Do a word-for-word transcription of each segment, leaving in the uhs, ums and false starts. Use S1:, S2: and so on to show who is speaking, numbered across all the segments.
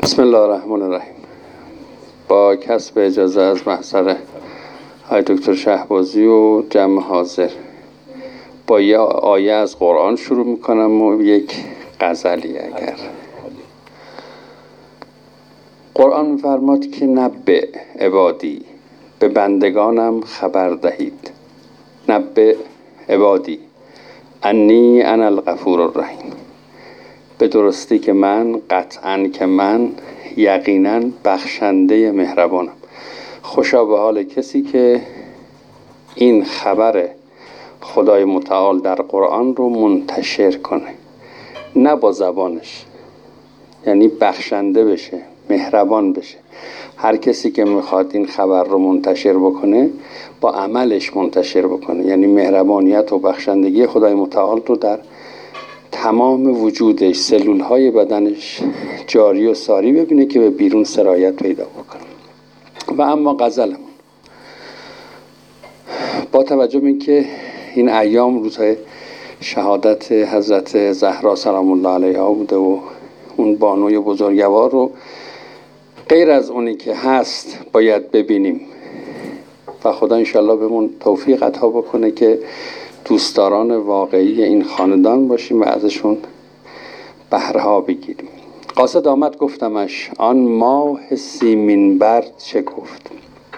S1: بسم الله الرحمن الرحیم. با کسب اجازه از محضر های دکتر شهبازی و جمع حاضر با یه آیه از قرآن شروع میکنم و یک غزلی. اگر قرآن میفرماد که نبع عبادی، به بندگانم خبر دهید. نبع عبادی انی انا الغفور الرحیم، به درستی که من، قطعاً که من، یقیناً بخشنده مهربانم. خوشا به حال کسی که این خبر خدای متعال در قرآن رو منتشر کنه، نه با زبانش، یعنی بخشنده بشه، مهربان بشه. هر کسی که میخواد این خبر رو منتشر بکنه با عملش منتشر بکنه، یعنی مهربانیت و بخشندگی خدای متعال رو در تمام وجودش، سلول های بدنش جاری و ساری ببینه که به بیرون سرایت پیدا بکنه. و اما غزلمون، با توجه به اینکه این ایام روزهای شهادت حضرت زهرا سلام الله علیها بوده و اون بانوی بزرگوار رو غیر از اونی که هست باید ببینیم و خدا انشالله بهمون توفیق عطا بکنه که دوستداران واقعی این خاندان باشیم و ازشون بهرها بگیریم. قاصد آمد گفتمش آن ماه سیمین بر چه گفت.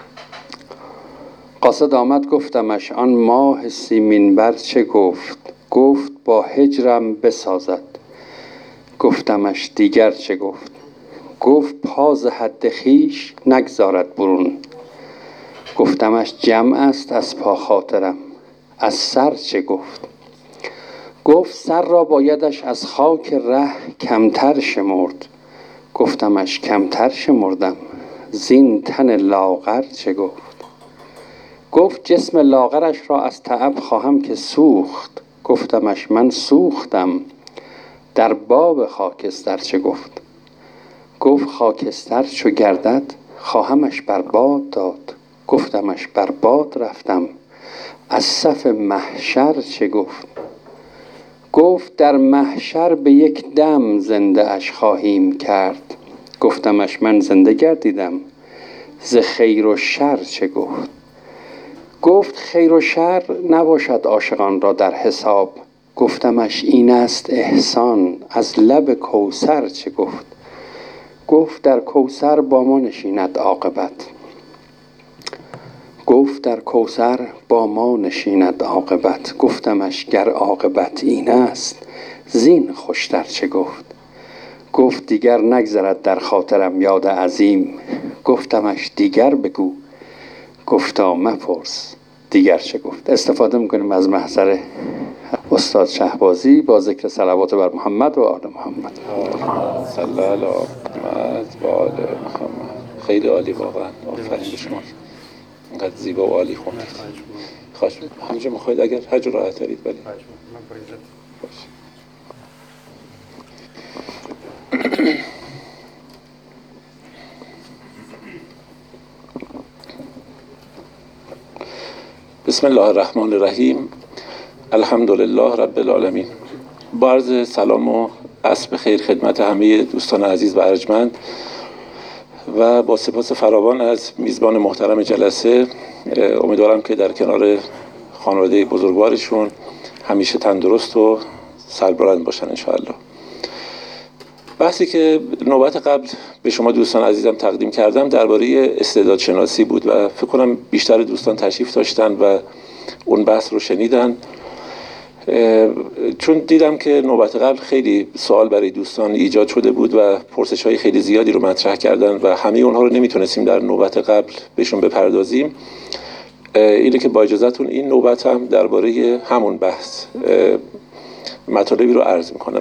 S1: قاصد آمد گفتمش آن ماه سیمین بر چه گفت. گفت با هجرم بسازد. گفتمش دیگر چه گفت. گفت پاز حد خویش نگذارد برون. گفتمش جمع است از پا خاطرم. از سر چه گفت. گفت سر را بایدش از خاک ره کمتر شمرد. گفتمش کمتر شمردم. زین تن لاغر چه گفت. گفت جسم لاغرش را از تعب خواهم که سوخت. گفتمش من سوختم. در باب خاکستر چه گفت. گفت خاکستر چو گردد خواهمش بر باد داد. گفتمش بر باد رفتم. از صف محشر چه گفت. گفت در محشر به یک دم زنده اش خواهیم کرد. گفتمش من زنده گردیدم. ز خیر و شر چه گفت. گفت خیر و شر نباشد عاشقان را در حساب. گفتمش این است احسان. از لب کوثر چه گفت. گفت در کوثر با ما نشیند عاقبت. گفت در کوثر با ما نشیند عاقبت. گفتمش گر عاقبت این است زین خوشتر چه گفت. گفت دیگر نگذرد در خاطرم یاد عظیم. گفتمش دیگر بگو. گفتا مپرس دیگر چه گفت. استفاده میکنیم از محضر استاد شهبازی با ذکر صلوات بر محمد و آل محمد.
S2: صلی الله علی محمد و آل محمد. خیلی عالی واقعا، آفرین به شما، اینقدر زیبا و عالی خوندید. خواهش می‌کنم همینجا می‌خواید اگر هر جور راحت دارید. ولی بسم الله الرحمن الرحیم. الحمدلله رب العالمین. با عرض سلام و عصر بخیر خدمت همه دوستان عزیز و ارجمند و با سپاس فراوان از میزبان محترم جلسه، امیدوارم که در کنار خانواده بزرگوارشون همیشه تندرست و سربلند باشن انشاءالله. بحثی که نوبت قبل به شما دوستان عزیزم تقدیم کردم درباره استعداد شناسی بود و فکر کنم بیشتر دوستان تشریف داشتن و اون بحث رو شنیدن. چون دیدم که نوبت قبل خیلی سوال برای دوستان ایجاد شده بود و پرسش های خیلی زیادی رو مطرح کردن و همه اونها رو نمیتونستیم در نوبت قبل بهشون بپردازیم. اینه که با اجازهتون این نوبت هم درباره همون بحث مطالبی رو عرض میکنم.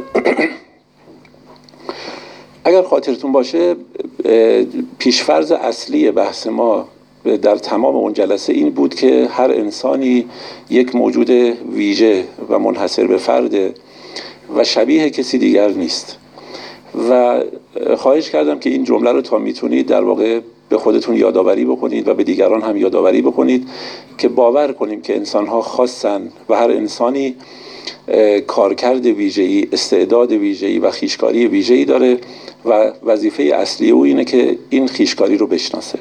S2: اگر خاطرتون باشه پیشفرض اصلی بحث ما در تمام اون جلسه این بود که هر انسانی یک موجود ویژه و منحصر به فرده و شبیه کسی دیگر نیست و خواهش کردم که این جمله رو تا میتونید در واقع به خودتون یادآوری بکنید و به دیگران هم یادآوری بکنید که باور کنیم که انسان‌ها خاصن و هر انسانی کارکرد ویژه‌ای، استعداد ویژه‌ای و خویشکاری ویژه‌ای داره و وظیفه اصلی او اینه که این خویشکاری رو بشناسه.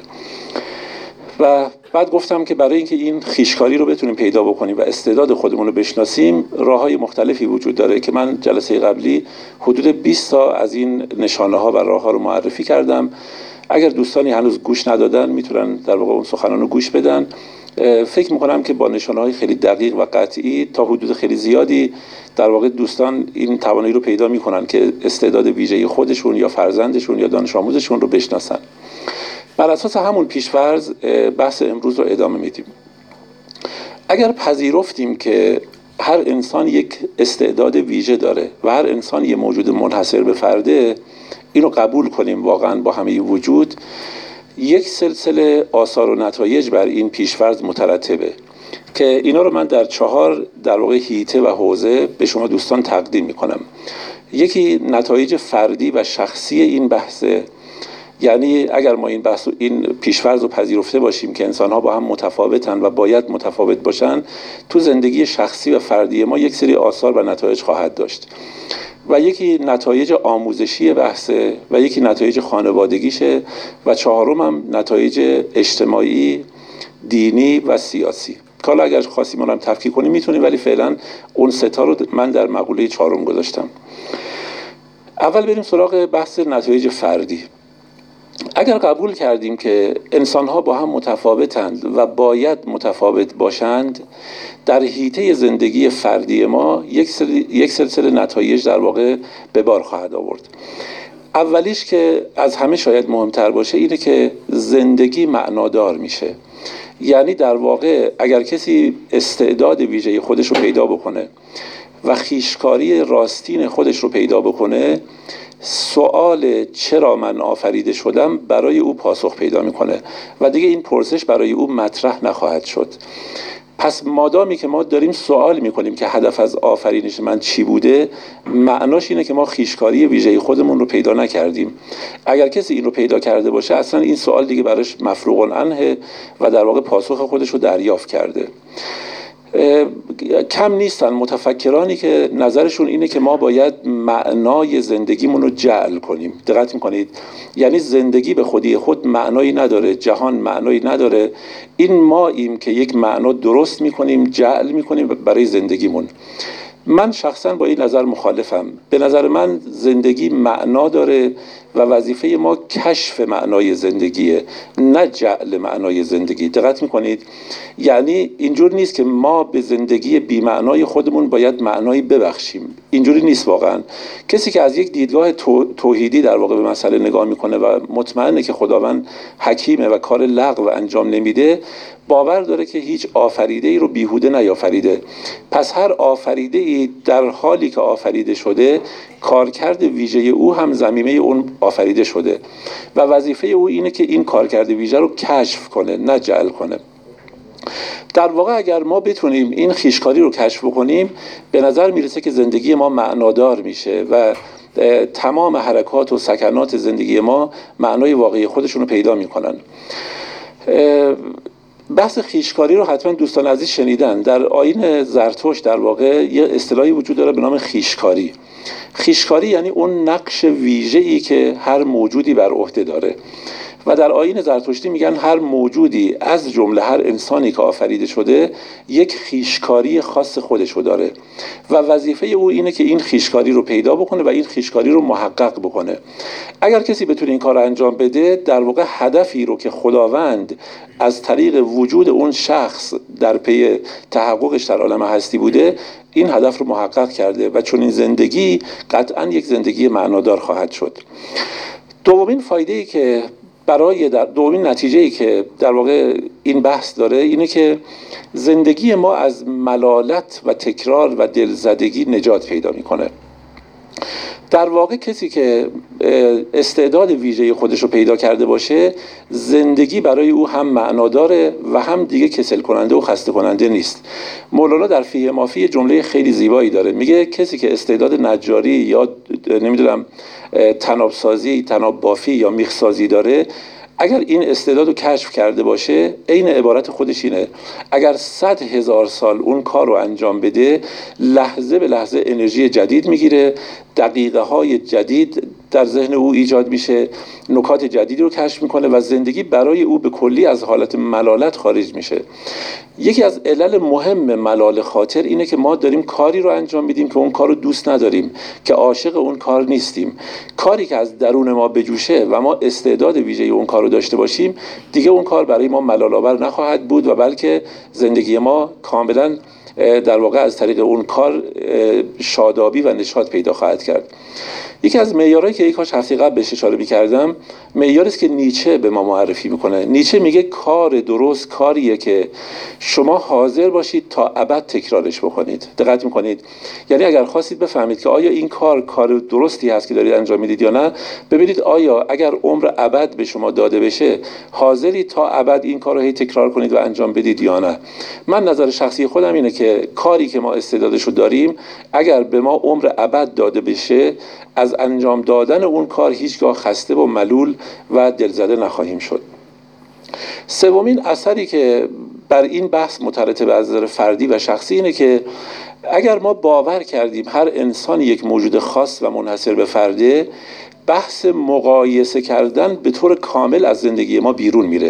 S2: و بعد گفتم که برای اینکه این خویشکاری رو بتونیم پیدا بکنیم و استعداد خودمون رو بشناسیم، راه‌های مختلفی وجود داره که من جلسه قبلی حدود بیست تا از این نشانه‌ها و راه‌ها رو معرفی کردم. اگر دوستانی هنوز گوش ندادن میتونن در واقع اون سخنان رو گوش بدن. فکر میکنم که با نشانه‌های خیلی دقیق و قطعی تا حدود خیلی زیادی در واقع دوستان این توانایی رو پیدا میکنن که استعداد ویژه‌ای خودشون یا فرزندشون یا دانش آموزشون رو بشناسن. بر اساس همون پیش‌فرض بحث امروز رو ادامه میدیم. اگر پذیرفتیم که هر انسان یک استعداد ویژه داره و هر انسان یه موجود منحصر به فرده، اینو قبول کنیم واقعا با همه وجود، یک سلسله آثار و نتایج بر این پیش‌فرض مترتبه که اینا رو من در چهار در واقع حیطه و حوزه به شما دوستان تقدیم میکنم. یکی نتایج فردی و شخصی این بحثه، یعنی اگر ما این بحث این پیش‌فرض رو پذیرفته باشیم که انسان‌ها با هم متفاوتن و باید متفاوت باشن، تو زندگی شخصی و فردی ما یک سری آثار و نتایج خواهد داشت. و یکی نتایج آموزشی بحثه و یکی نتایج خانوادگیشه و چهارم هم نتایج اجتماعی، دینی و سیاسی. حالا اگر خواستیم اونم تفکیک کنیم میتونیم، ولی فعلا اون سه تا رو من در مقوله چهارم گذاشتم. اول بریم سراغ بحث نتایج فردی. اگر قبول کردیم که انسان‌ها با هم متفاوتند و باید متفاوت باشند، در حیطه زندگی فردی ما یک سلسله, یک سلسله نتایج در واقع به بار خواهد آورد. اولیش که از همه شاید مهمتر باشه اینه که زندگی معنادار میشه. یعنی در واقع اگر کسی استعداد ویژه خودش رو پیدا بکنه و خویشکاری راستین خودش رو پیدا بکنه، سوال چرا من آفریده شدم برای او پاسخ پیدا میکنه و دیگه این پرسش برای او مطرح نخواهد شد. پس مادامی که ما داریم سوال میکنیم که هدف از آفرینش من چی بوده، معناش اینه که ما خویشکاری ویژه خودمون رو پیدا نکردیم. اگر کسی این رو پیدا کرده باشه، اصلا این سوال دیگه براش مفروغ عنه و در واقع پاسخ خودش رو دریافت کرده. کم نیستن متفکرانی که نظرشون اینه که ما باید معنای زندگیمون رو جعل کنیم. دقت میکنید؟ یعنی زندگی به خودی خود معنایی نداره، جهان معنایی نداره، این ماییم که یک معنا درست میکنیم، جعل میکنیم برای زندگیمون. من شخصا با این نظر مخالفم. به نظر من زندگی معنا داره و وظیفه ما کشف معنای زندگیه، نه جعل معنای زندگی. دقت میکنید؟ یعنی اینجور نیست که ما به زندگی بی معنای خودمون باید معنایی ببخشیم. اینجوری نیست واقعا. کسی که از یک دیدگاه تو، توحیدی در واقع به مسئله نگاه میکنه و مطمئنه که خداوند حکیمه و کار لغو انجام نمیده، باور داره که هیچ آفریده ای رو بیهوده نیافریده. پس هر آفریده ای در حالی که آفریده شده، کارکرد ویژه او هم ضمیمه اون آفریده شده و وظیفه او اینه که این کارکرد ویژه رو کشف کنه، نه جعل کنه. در واقع اگر ما بتونیم این خویشکاری رو کشف کنیم، به نظر میرسه که زندگی ما معنادار میشه و تمام حرکات و سکنات زندگی ما معنای واقعی خودشون رو پیدا میکنن. بحث خویشکاری رو حتما دوستان عزیز شنیدن. در آیین زرتشت در واقع یه اصطلاحی وجود داره به نام خویشکاری. خویشکاری یعنی اون نقش ویژه‌ای که هر موجودی بر عهده داره و در آیین زرتشتی میگن هر موجودی از جمله هر انسانی که آفریده شده یک خویشکاری خاص خودشو داره و وظیفه او اینه که این خویشکاری رو پیدا بکنه و این خویشکاری رو محقق بکنه. اگر کسی بتونه این کار رو انجام بده، در واقع هدفی رو که خداوند از طریق وجود اون شخص در پی تحققش در عالم هستی بوده، این هدف رو محقق کرده و چون این زندگی قطعاً یک زندگی معنادار خواهد شد. دومین فایده‌ای که برای در دومین نتیجه‌ای که در واقع این بحث داره اینه که زندگی ما از ملالت و تکرار و دلزدگی نجات پیدا میکنه. در واقع کسی که استعداد ویژه خودش رو پیدا کرده باشه، زندگی برای او هم معنا داره و هم دیگه کسل کننده و خسته کننده نیست. مولانا در فیه مافی جمله خیلی زیبایی داره، میگه کسی که استعداد نجاری یا نمیدونم طناب سازی، طناب بافی یا میخ سازی داره، اگر این استعداد رو کشف کرده باشه، عین عبارت خودش اینه: اگر صد هزار سال اون کار رو انجام بده، لحظه به لحظه انرژی جدید میگیره، دقیقه های جدید در ذهن او ایجاد میشه، نکات جدیدی رو کشف میکنه و زندگی برای او به کلی از حالت ملالت خارج میشه. یکی از علل مهم ملال خاطر اینه که ما داریم کاری رو انجام میدیم که اون کار رو دوست نداریم، که عاشق اون کار نیستیم. کاری که از درون ما بجوشه و ما استعداد ویژه اون کار رو داشته باشیم، دیگه اون کار برای ما ملال آور نخواهد بود و بلکه زندگی ما کاملا در واقع از طریق اون کار شادابی و نشاط پیدا خواهد کرد. یکی از معیارهایی که یک کاش هفته قبل بهش اشاره می‌کردم، معیاری است که نیچه به ما معرفی میکنه. نیچه میگه کار درست کاریه که شما حاضر باشید تا ابد تکرارش بکنید. دقت میکنید؟ یعنی اگر خواستید بفهمید که آیا این کار کار درستی هست که دارید انجام میدید یا نه، ببینید آیا اگر عمر ابد به شما داده بشه، حاضرید تا ابد این کار رو هی تکرار کنید و انجام بدید یا نه. من نظر شخصی خودم اینه که کاری که ما استعدادش رو داریم، اگر به ما عمر ابد داده بشه، از انجام دادن اون کار هیچگاه خسته و ملول و دلزده نخواهیم شد. سومین اثری که بر این بحث مترتب از نظر فردی و شخصی اینه که اگر ما باور کردیم هر انسان یک موجود خاص و منحصر به فرده، بحث مقایسه کردن به طور کامل از زندگی ما بیرون میره.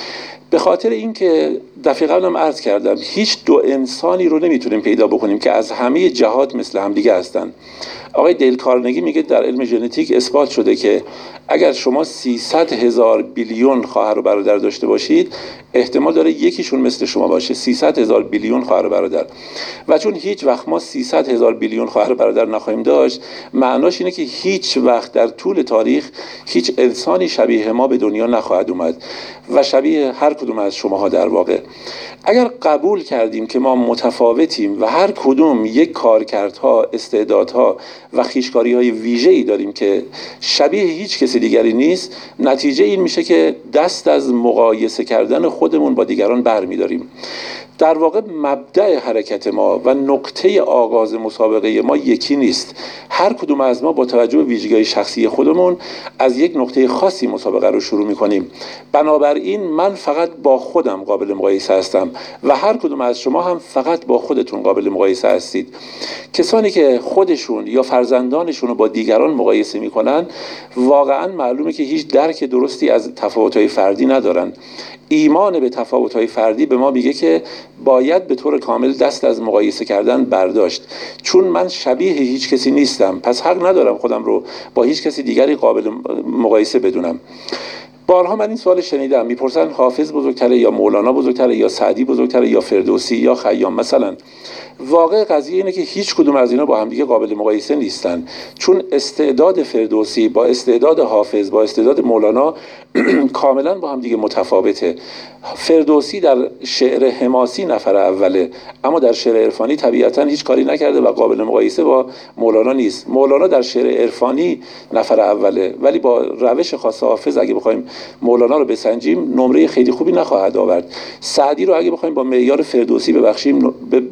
S2: به خاطر اینکه دفعه قبلم عرض کردم، هیچ دو انسانی رو نمیتونیم پیدا بکنیم که از همه جهات مثل همدیگه هستن. آقای دیل کارنگی میگه در علم ژنتیک اثبات شده که اگر شما سیصد هزار بیلیون خواهر و برادر داشته باشید، احتمال داره یکیشون مثل شما باشه. سیصد هزار بیلیون خواهر و برادر. و چون هیچ وقت ما سیصد هزار بیلیون خواهر و برادر نخواهیم داشت، معناش اینه که هیچ وقت در طول تاریخ هیچ انسانی شبیه ما به دنیا نخواهد اومد و شبیه هر کدوم از شماها. در واقع اگر قبول کردیم که ما متفاوتیم و هر کدوم یک کارکردها، استعدادها و خویشکاری‌های ویژه‌ای داریم که شبیه هیچ کسی دیگری نیست، نتیجه این میشه که دست از مقایسه کردن خودمون با دیگران برمی‌داریم. در واقع مبدأ حرکت ما و نقطه آغاز مسابقه ما یکی نیست. هر کدوم از ما با توجه به ویژگی‌های شخصی خودمون از یک نقطه خاصی مسابقه رو شروع می‌کنیم. بنابراین من فقط با خودم قابل مقایسه هستم و هر کدوم از شما هم فقط با خودتون قابل مقایسه هستید. کسانی که خودشون یا فرزندانشون رو با دیگران مقایسه می‌کنن، واقعاً معلومه که هیچ درک درستی از تفاوت‌های فردی ندارن. ایمان به تفاوت‌های فردی به ما میگه که باید به طور کامل دست از مقایسه کردن برداشت. چون من شبیه هیچ کسی نیستم، پس حق ندارم خودم رو با هیچ کسی دیگری قابل مقایسه بدونم. بارها من این سوال شنیدم، میپرسن حافظ بزرگتره یا مولانا بزرگتره یا سعدی بزرگتره یا فردوسی یا خیام مثلا. واقع قضیه اینه که هیچ کدوم از اینا با هم دیگه قابل مقایسه نیستن، چون استعداد فردوسی با استعداد حافظ با استعداد مولانا کاملا با هم دیگه متفاوته. فردوسی در شعر حماسی نفر اوله، اما در شعر عرفانی طبیعتا هیچ کاری نکرده و قابل مقایسه با مولانا نیست. مولانا در شعر عرفانی نفر اوله، ولی با روش خاص حافظ اگه بخوایم مولانا رو بسنجیم نمره خیلی خوبی نخواهد آورد. سعدی رو اگه بخوایم با معیار فردوسی ببخشیم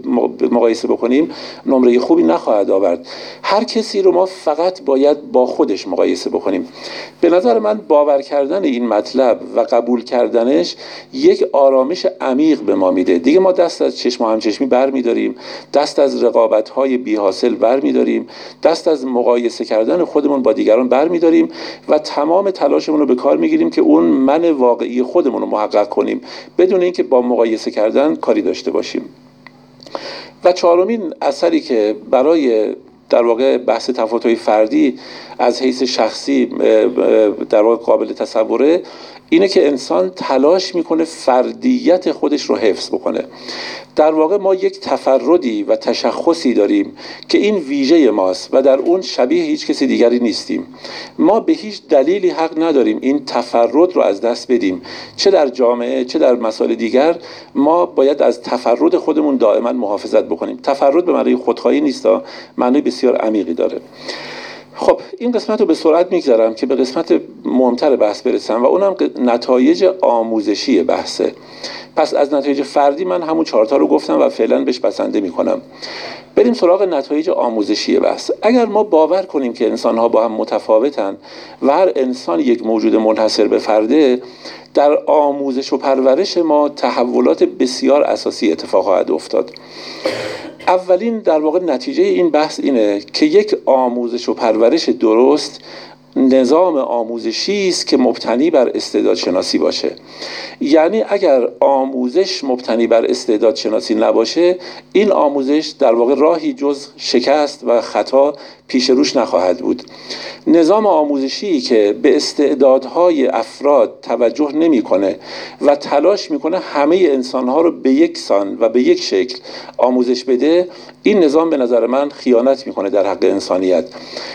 S2: مقایسه بکنیم نمره خوبی نخواهد آورد. هر کسی رو ما فقط باید با خودش مقایسه بکنیم. به نظر من باور کردن این مطلب و قبول کردنش یک آرامش عمیق به ما میده. دیگه ما دست از چشم و همچشمی بر میداریم، دست از رقابت‌های بی حاصل بر میداریم، دست از مقایسه کردن خودمون با دیگران بر میداریم و تمام تلاشمون رو به کار میگیریم که اون من واقعی خودمون رو محقق کنیم، بدون اینکه با مقایسه کردن کاری داشته باشیم. و چهارمین اثری که برای در واقع بحث تفاوت‌های فردی از حیث شخصی در واقع قابل تصوره، اینه که انسان تلاش میکنه فردیت خودش رو حفظ بکنه. در واقع ما یک تفردی و تشخصی داریم که این ویژه ماست و در اون شبیه هیچ کسی دیگری نیستیم. ما به هیچ دلیلی حق نداریم این تفرد رو از دست بدیم. چه در جامعه چه در مسائل دیگر ما باید از تفرد خودمون دائما محافظت بکنیم. تفرد به معنی خودخواهی نیست، معنی بسیار عمیقی داره. خب این قسمت رو به سرعت میگذارم که به قسمت مهمتر بحث برسم و اونم نتایج آموزشی بحثه. پس از نتایج فردی من همون چهارتا رو گفتم و فعلا بهش بسنده میکنم. بریم سراغ نتایج آموزشی بحث. اگر ما باور کنیم که انسان‌ها با هم متفاوتن و هر انسان یک موجود منحصر به فرده، در آموزش و پرورش ما تحولات بسیار اساسی اتفاق خواهد افتاد. اولین در واقع نتیجه این بحث اینه که یک آموزش و پرورش درست نظام آموزشی است که مبتنی بر استعداد شناسی باشه. یعنی اگر آموزش مبتنی بر استعداد شناسی نباشه، این آموزش در واقع راهی جز شکست و خطا پیش روش نخواهد بود. نظام آموزشی که به استعدادهای افراد توجه نمیکنه و تلاش میکنه همه انسانها رو به یک سان و به یک شکل آموزش بده، این نظام به نظر من خیانت میکنه در حق انسانیت.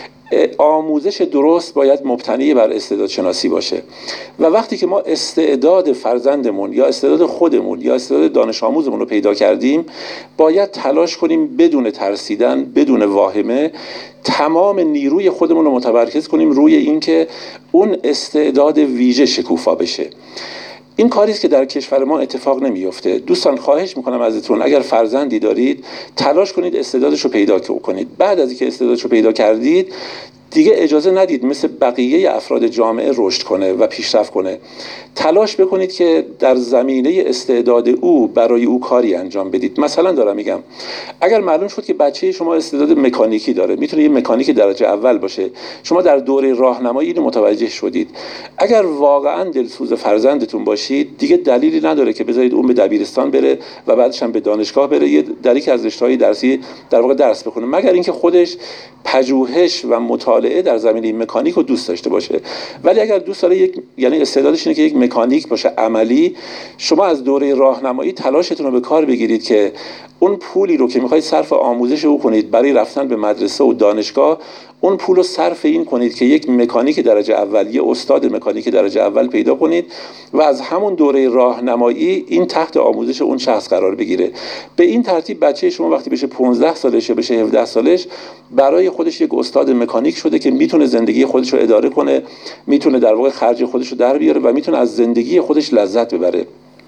S2: آموزش درست باید مبتنی بر استعداد شناسی باشه و وقتی که ما استعداد فرزندمون یا استعداد خودمون یا استعداد دانش آموزمون رو پیدا کردیم، باید تلاش کنیم بدون ترسیدن، بدون واهمه، تمام نیروی خودمون رو متمرکز کنیم روی اینکه اون استعداد ویژه شکوفا بشه. این کاری است که در کشور ما اتفاق نمیفته. دوستان خواهش میکنم ازتون اگر فرزندی دارید تلاش کنید استعدادش رو پیدا کنید. بعد از اینکه استعدادش رو پیدا کردید دیگه اجازه ندید مثل بقیه افراد جامعه رشد کنه و پیشرفت کنه. تلاش بکنید که در زمینه استعداد او برای او کاری انجام بدید. مثلا دارم میگم اگر معلوم شد که بچه شما استعداد مکانیکی داره، میتونه یه مکانیک درجه اول باشه، شما در دوره راهنمایی اینو متوجه شدید، اگر واقعا دلسوز فرزندتون باشید دیگه دلیلی نداره که بذارید اون به دبیرستان بره و بعدش هم به دانشگاه بره یه در یک از رشته‌های درسی در واقع درس بخونه، مگر اینکه خودش پژوهش و مطالعه در زمینه مکانیک رو دوست داشته باشه. ولی اگر دوست داره یک یعنی استعدادش اینه که یک مکانیک باشه عملی، شما از دوره راهنمایی تلاشتون رو به کار بگیرید که اون پولی رو که میخواید صرف آموزش او کنید برای رفتن به مدرسه و دانشگاه، اون پول رو صرف این کنید که یک مکانیک درجه اول، یه استاد مکانیک درجه اول پیدا کنید و از همون دوره راهنمایی این تحت آموزش اون شخص قرار بگیره. به این ترتیب بچه شما وقتی بشه پانزده سالشه، بشه هفده سالش، برای خودش یک استاد مکانیک شده که میتونه زندگی خودش رو اداره کنه، میتونه در واقع خرج خودش رو در بیاره و میتونه از زندگی خودش لذت ببره.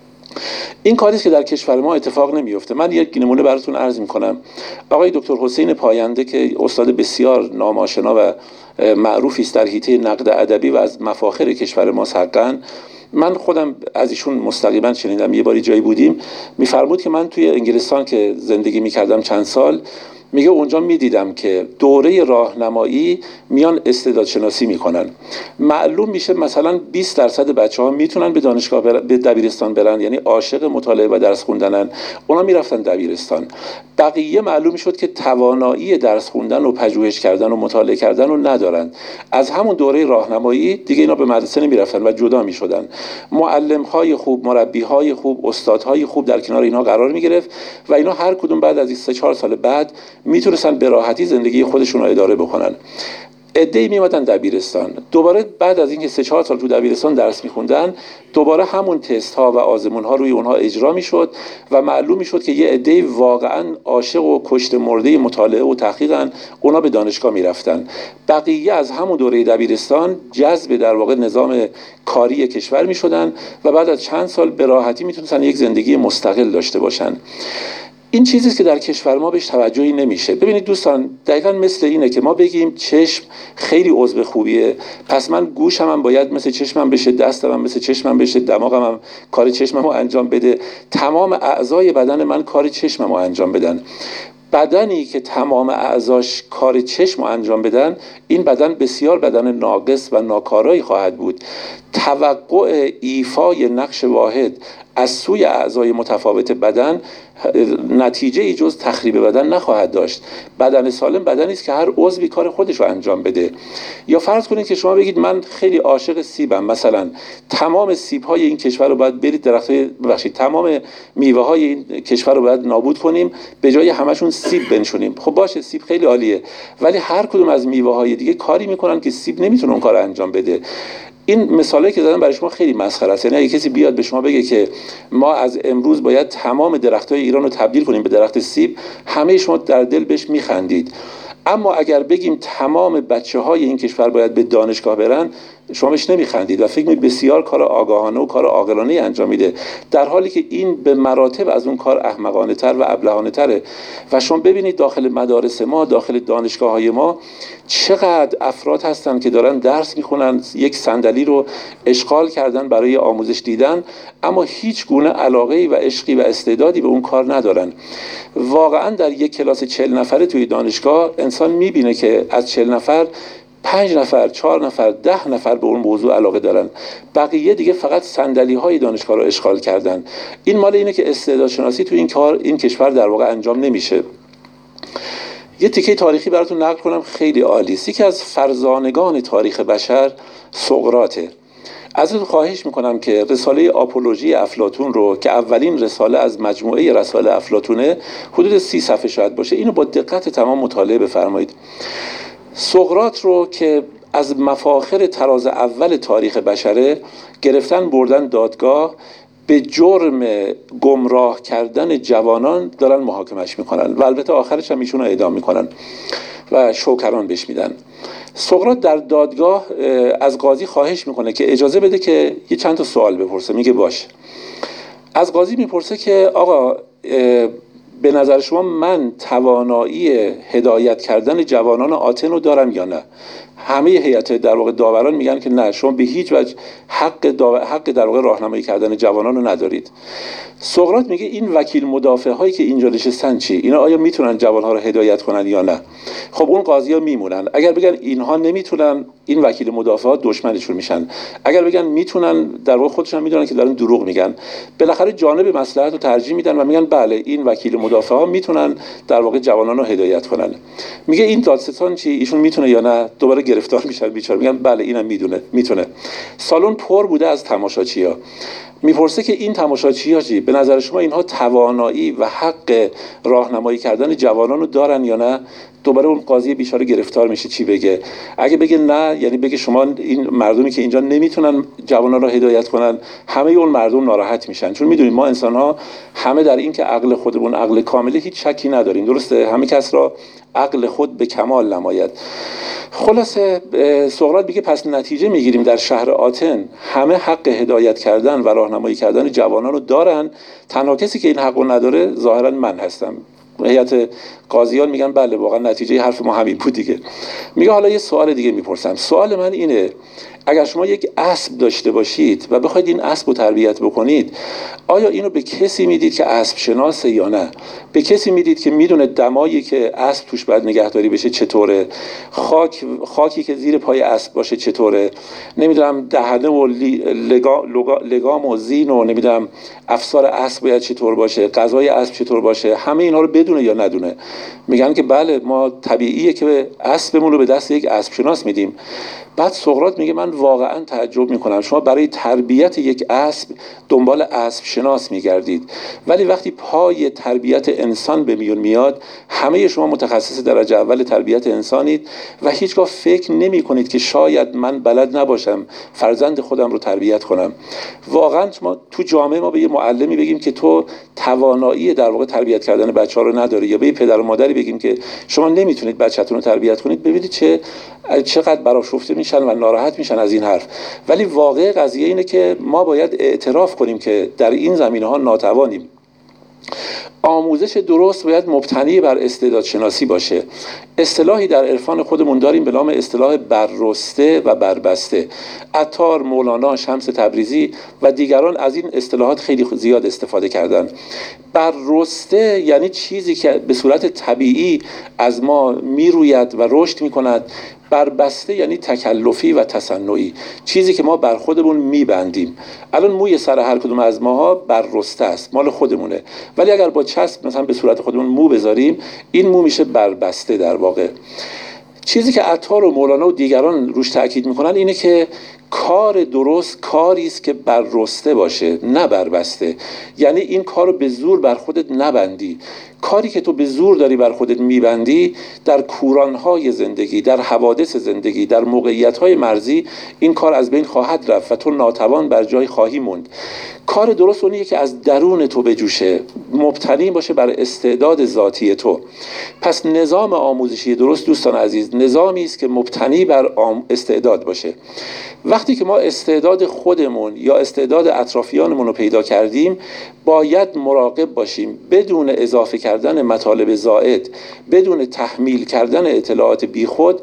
S2: این کاری است که در کشور ما اتفاق نمیفته. من یک نمونه براتون عرض میکنم. آقای دکتر حسین پاینده که استاد بسیار نامآشنا و معروفی است در حیطه نقد ادبی و از مفاخر کشور ما حقاً، من خودم از ایشون مستقیما شنیدم. یه باری جایی بودیم میفرمود که من توی انگلستان که زندگی میکردم چند سال، میگه اونجا میدیدم که دوره راهنمایی میان استعداد شناسی میکنن، معلوم میشه مثلا بیست درصد بچه ها میتونن به دانشگاه برن، به دبیرستان برن، یعنی عاشق مطالعه و درس خوندنن، اونا میرفتن دبیرستان. بقیه معلوم شد که توانایی درس خوندن و پژوهش کردن و مطالعه کردن رو ندارن. از همون دوره راهنمایی دیگه اینا به مدرسه نمیرفتن و جدا میشدن. معلم های خوب، مربی های خوب، استادهای خوب در کنار اینا قرار میگرفت و اینا هر کدوم بعد از سه چهار سال بعد میتونستن به راحتی زندگی خودشون رو اداره بکنن. عده‌ای میمدن دبیرستان، دوباره بعد از اینکه سه چهار سال تو دبیرستان درس میخوندن، دوباره همون تست ها و آزمون ها روی اونها اجرا میشد و معلوم میشد که یه عده‌ای واقعا عاشق و کشته مرده مطالعه و تحقیقن، اونا به دانشگاه میرفتن. بقیه از همون دوره دبیرستان جذب در واقع نظام کاری کشور میشدن و بعد از چند سال به راحتی میتونستن یک زندگی مستقل داشته باشن. این چیزی است که در کشور ما بهش توجهی نمیشه. ببینید دوستان، دقیقاً مثل اینه که ما بگیم چشم خیلی عضو خوبیه، پس من گوشم هم باید مثل چشمم بشه، دستم هم مثل چشمم بشه، دماغم هم کار چشمم رو انجام بده، تمام اعضای بدن من کار چشمم رو انجام بدن. بدنی که تمام اعضاش کار چشم رو انجام بدن، این بدن بسیار بدن ناقص و ناکارایی خواهد بود. توقع ایفای نقش واحد از سوی اعضای متفاوت بدن نتیجه ای جز تخریب بدن نخواهد داشت. بدن سالم بدنی است که هر عضوی کار خودش رو انجام بده. یا فرض کنید که شما بگید من خیلی عاشق سیبم، مثلا تمام سیب‌های این کشور رو باید برید درخت‌های ببخشید تمام میوه‌های این کشور رو باید نابود کنیم، به جای همشون سیب بنشونیم. خب باشه، سیب خیلی عالیه، ولی هر کدوم از میوه‌های دیگه کاری میکنن که سیب نمیتونه اون کار انجام بده. این مثالی که زدم برای شما خیلی مسخره است. یعنی اگه کسی بیاد به شما بگه که ما از امروز باید تمام درخت‌های ایران رو تبدیل کنیم به درخت سیب، همه شما در دل بهش میخندید. اما اگر بگیم تمام بچه‌های این کشور باید به دانشگاه برن، شما بهش نمیخندید و فکر می‌کنید بسیار کار آگاهانه و کار عاقلانه انجام میده، در حالی که این به مراتب از اون کار احمقانه تر و ابلهانه تره. و شما ببینید داخل مدارس ما، داخل دانشگاه های ما چقدر افراد هستن که دارن درس میخونن، یک صندلی رو اشغال کردن برای آموزش دیدن، اما هیچ گونه علاقه‌ای و عشقی و استعدادی به اون کار ندارن. واقعا در یک کلاس چهل نفره توی دانشگاه انسان میبینه که از چهل نفر پنج نفر، چهار نفر، ده نفر به اون موضوع علاقه دارن، بقیه دیگه فقط صندلی های دانشگاه رو اشغال کردن. این مال اینه که استعدادشناسی تو این کار این کشور در واقع انجام نمیشه. یه تیکه تاریخی براتون نقل کنم خیلی عالی است. یکی از فرزانگان تاریخ بشر سقراطه. ازتون خواهش میکنم که رساله آپولوژی افلاطون رو که اولین رساله از مجموعه رسائل افلاطونه، حدود سی صفحه شاید باشه، اینو با دقت تمام مطالعه بفرمایید. سقراط رو که از مفاخر تراز اول تاریخ بشره گرفتن بردن دادگاه، به جرم گمراه کردن جوانان دارن محاکمش میکنن و البته آخرش هم ایشون رو اعدام میکنن و شوکران بهش میدن. سقراط در دادگاه از قاضی خواهش میکنه که اجازه بده که یه چند تا سوال بپرسه. میگه باشه. از قاضی میپرسه که آقا به نظر شما من توانایی هدایت کردن جوانان آتن رو دارم یا نه؟ همه هیئت در واقع داوران میگن که نه، شما به هیچ وجه حق حق در واقع راهنمایی کردن جوانان رو ندارید. سقراط میگه این وکیل مدافع هایی که اینجا نشستن چی؟ اینا آیا میتونن جوانها رو هدایت کنن یا نه؟ خب اون قاضی‌ها میمونن. اگر بگن اینها نمیتونن، این وکیل مدافع ها دشمنشون میشن. اگر بگن میتونن، در واقع خودشون میدونن که دارن دروغ میگن. بالاخره جانب مصلحت رو ترجیح میدن و میگن بله این وکیل مدافع ها میتونن در واقع جوانان رو هدایت کنن. میگه این دادستان چی؟ ایشون میتونه یا نه؟ دوباره گرفتار میشن بیچاره. میگن بله اینم میدونه، میتونه. سالن پر بوده از تماشاچی‌ها. میپرسه که این تماشاچی‌ها چی؟ به نظر شما اینها توانایی و حق راهنمایی کردن جوانان رو دارن یا نه؟ دوباره اون قاضی بیچاره گرفتار میشه چی بگه؟ اگه بگه نه، یعنی بگه شما این مردمی که اینجا نمیتونن جوانان رو هدایت کنن، همه اون مردم ناراحت میشن. چون میدونید ما انسان‌ها همه در این که عقل خودمون عقل کامله هیچ شکی نداریم، درسته؟ همه کس را عقل خود به کمال نماید. خلاصه سقراط میگه پس نتیجه میگیریم در شهر آتن همه حق هدایت کردن و راهنمایی کردن جوانان رو دارن، تنها کسی که این حق رو نداره ظاهرا من هستم. هیئت قاضیان میگن بله واقعا نتیجه حرف ما همین بود دیگه. میگه حالا یه سوال دیگه میپرسم. سوال من اینه، اگر شما یک اسب داشته باشید و بخواید این اسب رو تربیت بکنید، آیا اینو به کسی میدید که اسب شناسه یا نه؟ به کسی میدید که میدونه دمایی که اسب توش باید نگهداری بشه چطوره، خاک خاکی که زیر پای اسب باشه چطوره، نمیدونم دهنه و لگام, لگام و زین و نمیدونم افسار اسب باید چطور باشه، غذای اسب چطور باشه، همه اینها رو بدونه یا ندونه؟ میگن که بله ما طبیعیه که اسبمون رو به دست یک اسب شناس میدیم. بعد سقراط میگه من واقعا تعجب میکنم، شما برای تربیت یک اسب دنبال اسب شناس میگردید، ولی وقتی پای تربیت انسان به میون میاد همه شما متخصص درجه اول تربیت انسانید و هیچگاه فکر نمی کنید که شاید من بلد نباشم فرزند خودم رو تربیت کنم. واقعا ما تو جامعه ما به یه معلمی بگیم که تو توانایی در واقع تربیت کردن بچه‌ها رو نداری، یا به یه پدر و مادری بگیم که شما نمیتونید بچه‌تون رو تربیت کنید، ببینید چه چقدر برآشفته میشن و ناراحت میشن از این حرف. ولی واقع قضیه اینه که ما باید اعتراف کنیم که در این زمینه‌ها ناتوانیم. آموزش درست باید مبتنی بر استعداد شناسی باشه. اصطلاحی در عرفان خودمون داریم به نام اصطلاح بررسته و بربسته. عطار، مولانا، شمس تبریزی و دیگران از این اصطلاحات خیلی زیاد استفاده کردن. بررسته یعنی چیزی که به صورت طبیعی از ما میروید و رشد میکند. بربسته یعنی تکلفی و تصنعی، چیزی که ما بر خودمون میبندیم. الان موی سر هر کدوم از ماها بررسته است، مال خودمونه، ولی اگر با چسب مثلا به صورت خودمون مو بذاریم این مو میشه بربسته. در واقع چیزی که عطار و مولانا و دیگران روش تاکید میکنن اینه که کار درست کاری است که بررسته باشه، نه بربسته. یعنی این کار رو به زور بر خودت نبندی. کاری که تو به زور داری بر خودت میبندی، در کورانهای زندگی، در حوادث زندگی، در موقعیت‌های مرزی این کار از بین خواهد رفت و تو ناتوان بر جای خواهی موند. کار درست اونیه که از درون تو بجوشه، مبتنی باشه بر استعداد ذاتی تو. پس نظام آموزشی درست دوستان عزیز نظامی است که مبتنی بر استعداد باشه. وقتی که ما استعداد خودمون یا استعداد اطرافیانمون رو پیدا کردیم، باید مراقب باشیم بدون اضافه کردن مطالب زائد، بدون تحمیل کردن اطلاعات بیخود،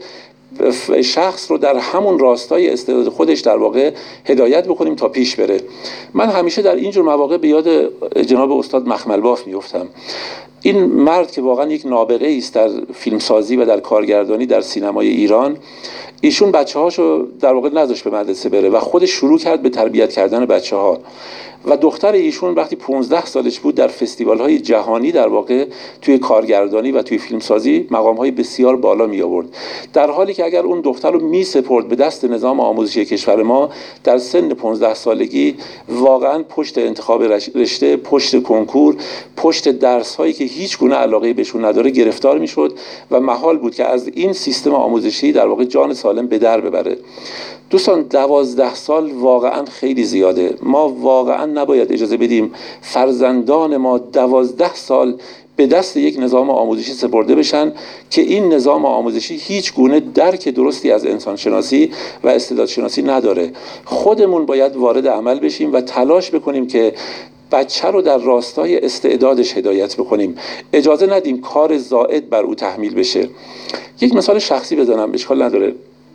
S2: شخص رو در همون راستای استعداد خودش در واقع هدایت بکنیم تا پیش بره. من همیشه در اینجور مواقع به یاد جناب استاد مخمل باف میفتم. این مرد که واقعا یک نابغه است در فیلمسازی و در کارگردانی در سینمای ایران، ایشون بچه هاشو در واقع نذاشت به مدرسه بره و خودش شروع کرد به تربیت کردن بچه ها و دختر ایشون وقتی پانزده سالش بود در فستیوال های جهانی در واقع توی کارگردانی و توی فیلمسازی مقام های بسیار بالا می آورد، در حالی که اگر اون دختر رو می سپرد به دست نظام آموزشی کشور ما در سن پانزده سالگی واقعا پشت انتخاب رشته، پشت کنکور، پشت درس هایی که هیچ گونه علاقه بهشون نداره گرفتار می شد و محال بود که از این سیستم آموزشی در واقع جان سالم به در ببره. دوستان دوازده سال واقعا خیلی زیاده. ما واقعا نباید اجازه بدیم فرزندان ما دوازده سال به دست یک نظام آموزشی سپرده بشن که این نظام آموزشی هیچ گونه درک درستی از انسان شناسی و استعداد شناسی نداره. خودمون باید وارد عمل بشیم و تلاش بکنیم که بچه رو در راستای استعدادش هدایت بکنیم. اجازه ندیم کار زائد بر او تحمیل بشه. یک مثال شخصی بزنم، اشکال نداره.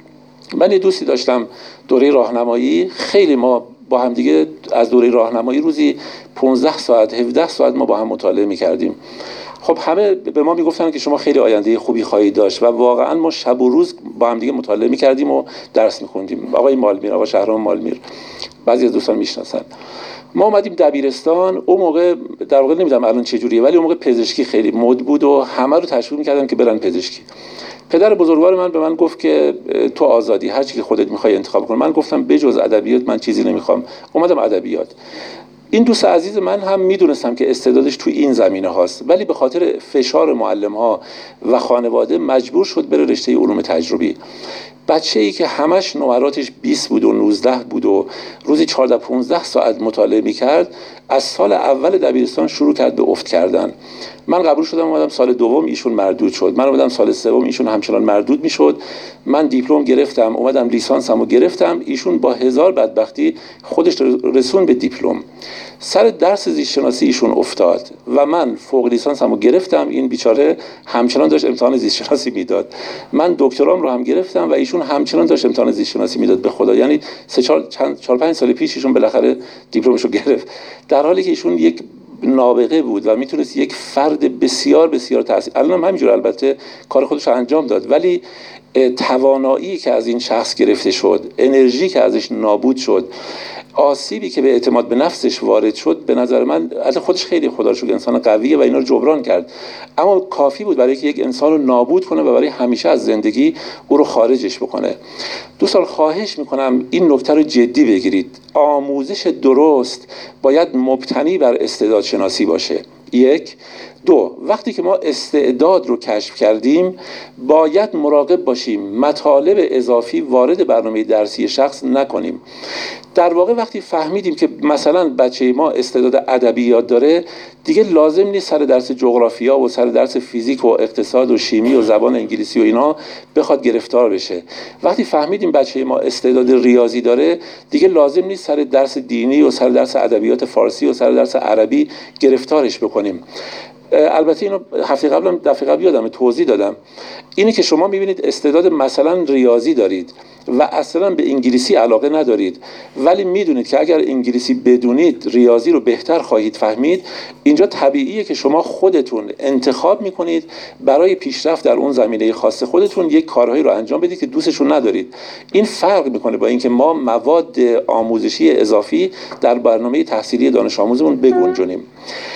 S2: من یه دوستی داشتم دوره راهنمایی، خیلی ما با هم دیگه از دوره راهنمایی روزی پانزده ساعت هفده ساعت ما با هم مطالعه می‌کردیم. خب همه به ما میگفتن که شما خیلی آینده خوبی خواهید داشت و واقعا ما شب و روز با هم دیگه مطالعه می‌کردیم و درس می‌خوندیم. آقای مالمیر، آقا شهرام مالمیر، بعضی از دوستان میشناسن. ما اومدیم دبیرستان، اون موقع در واقع نمیدونم الان چه جوریه ولی اون موقع پزشکی خیلی مد بود و همه رو تشویق می‌کردن که برن پزشکی. پدر بزرگوار من به من گفت که تو آزادی، هر چی که خودت می‌خوای انتخاب کن. من گفتم بجز ادبیات من چیزی نمی‌خوام. اومدم ادبیات. این دوست عزیز من هم میدونستم که استعدادش تو این زمینه هاست، ولی به خاطر فشار معلم ها و خانواده مجبور شد بره رشته علوم تجربی. بچه‌ای که همش نمراتش بیست بود و نوزده بود و روزی چهارده پانزده ساعت مطالعه می‌کرد، از سال اول دبیرستان شروع کرد به افت کردن. من قبول شدم، اومدم سال دوم ایشون مردود شد. من اومدم سال سوم ایشون همچنان مردود میشد. من دیپلم گرفتم، اومدم لیسانسمو گرفتم. ایشون با هزار بدبختی خودش رسون به دیپلم. سر درس زیست شناسی ایشون افتاد و من فوق لیسانسمو گرفتم. این بیچاره همچنان داشت امتحان زیست شناسی میداد. من دکترام رو هم گرفتم و ایشون همچنان داشت امتحان زیست شناسی میداد. به خدا یعنی سه چهار چند چهار پنج سال پیش ایشون بالاخره دیپلمشو گرفت، در حالی که ایشون یک نابغه بود و میتونست یک فرد بسیار بسیار تاثیر، الان هم همینجور البته کار خودش رو انجام داد، ولی توانایی که از این شخص گرفته شد، انرژی که ازش نابود شد، آسیبی که به اعتماد به نفسش وارد شد، به نظر من از خودش خیلی خدا رو شکر انسان قویه و اینا رو جبران کرد، اما کافی بود برای که یک انسان رو نابود کنه و برای همیشه از زندگی او رو خارجش بکنه. دوستان خواهش میکنم این نکته رو جدی بگیرید. آموزش درست باید مبتنی بر استعداد شناسی باشه. یک. دو، وقتی که ما استعداد رو کشف کردیم باید مراقب باشیم مطالب اضافی وارد برنامه درسی شخص نکنیم. در واقع وقتی فهمیدیم که مثلا بچه ما استعداد ادبیات داره، دیگه لازم نیست سر درس جغرافیا و سر درس فیزیک و اقتصاد و شیمی و زبان انگلیسی و اینا بخواد گرفتار بشه. وقتی فهمیدیم بچه ما استعداد ریاضی داره، دیگه لازم نیست سر درس دینی و سر درس ادبیات فارسی و سر درس عربی گرفتارش بکنیم. البته اینو هفته قبلم دفعه قبل یادم توضیح دادم. اینه که شما میبینید استعداد مثلا ریاضی دارید و اصلا به انگلیسی علاقه ندارید، ولی میدونید که اگر انگلیسی بدونید ریاضی رو بهتر خواهید فهمید. اینجا طبیعیه که شما خودتون انتخاب میکنید برای پیشرفت در اون زمینه خاص خودتون یک کارهایی رو انجام بدید که دوستشون ندارید. این فرق میکنه با اینکه ما مواد آموزشی اضافی در برنامه تحصیلی دانش آموزمون بگنجونیم.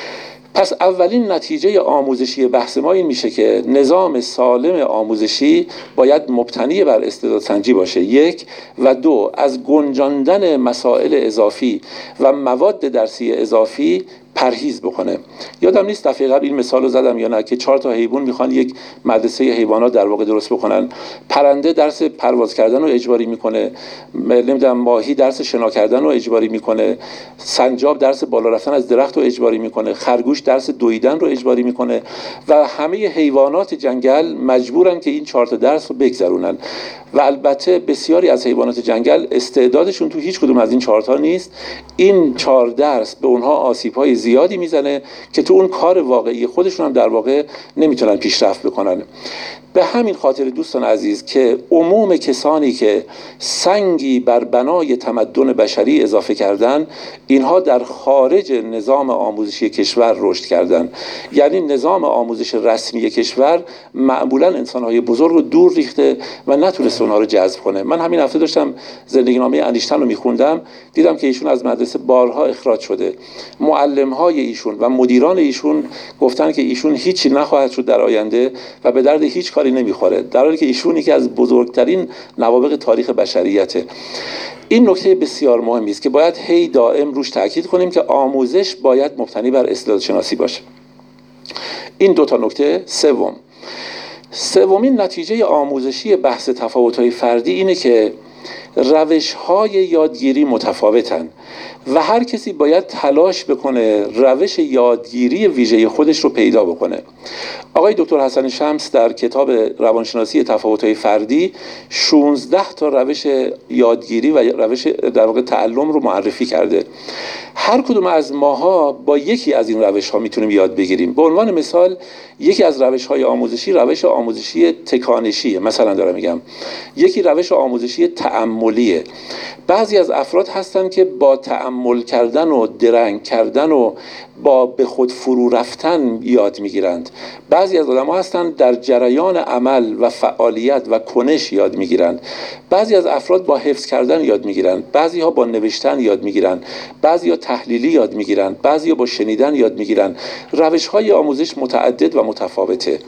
S2: پس اولین نتیجه آموزشی بحث ما این میشه که نظام سالم آموزشی باید مبتنی بر استعدادسنجی باشه، یک، و دو، از گنجاندن مسائل اضافی و مواد درسی اضافی پرهیز بکنه. یادم نیست دفعه قبل این مثال رو زدم یا نه که چهار تا حیوان میخوان یک مدرسه حیوانات در واقع درست بکنن. پرنده درس پرواز کردن رو اجباری میکنه، نمیدونم ماهی درس شنا کردن رو اجباری میکنه، سنجاب درس بالا رفتن از درخت رو اجباری میکنه، خرگوش درس دویدن رو اجباری میکنه و همه حیوانات جنگل مجبورن که این چهار تا درس رو بگذرونن. و البته بسیاری از حیوانات جنگل استعدادشون تو هیچ کدوم از این چهار تا نیست. این چهار درس به اونها آسیب‌های زیادی میزنه که تو اون کار واقعی خودشون هم در واقع نمیتونن پیشرفت بکنن. به همین خاطر دوستان عزیز که عموم کسانی که سنگی بر بنای تمدن بشری اضافه کردن، اینها در خارج نظام آموزشی کشور رشد کردن. یعنی نظام آموزش رسمی کشور معمولا انسان‌های بزرگ رو دور ریخته و نتونسته اونها رو جذب کنه. من همین هفته داشتم زندگی نامه اندیشتن رو میخوندم، دیدم که ایشون از مدرسه بارها اخراج شده. معلم‌های ایشون و مدیران ایشون گفتن که ایشون هیچی نخواهد شد در آینده و به درد هیچ کاری نمیخوره، در حالی که ایشون یکی از بزرگترین نوابغ تاریخ بشریته. این نکته بسیار مهمی است که باید هی دائم روش تاکید کنیم که آموزش باید مبتنی بر استعدادشناسی باشه. این دو تا نکته. سوم سومین نتیجه آموزشی بحث تفاوت‌های فردی اینه که روش‌های یادگیری متفاوتن و هر کسی باید تلاش بکنه روش یادگیری ویژه خودش رو پیدا بکنه. آقای دکتر حسن شمس در کتاب روانشناسی تفاوت‌های فردی شانزده تا روش یادگیری و روش در واقع تعلم رو معرفی کرده. هر کدوم از ماها با یکی از این روش‌ها میتونیم یاد بگیریم. به عنوان مثال یکی از روش‌های آموزشی روش آموزشی تکانشیه، مثلا دارم میگم. یکی روش آموزشی تأملیه. بعضی از افراد هستن که با تأمل کردن و درنگ کردن و با به خود فرو رفتن یاد میگیرند. بعضی از آدم‌ها هستن در جریان عمل و فعالیت و کنش یاد میگیرند. بعضی از افراد با حفظ کردن یاد میگیرند، بعضی‌ها با نوشتن یاد میگیرند، بعضی‌ها تحلیلی یاد میگیرند، بعضی‌ها با شنیدن یاد میگیرند. روش‌های آموزش متعدد و متفاوته.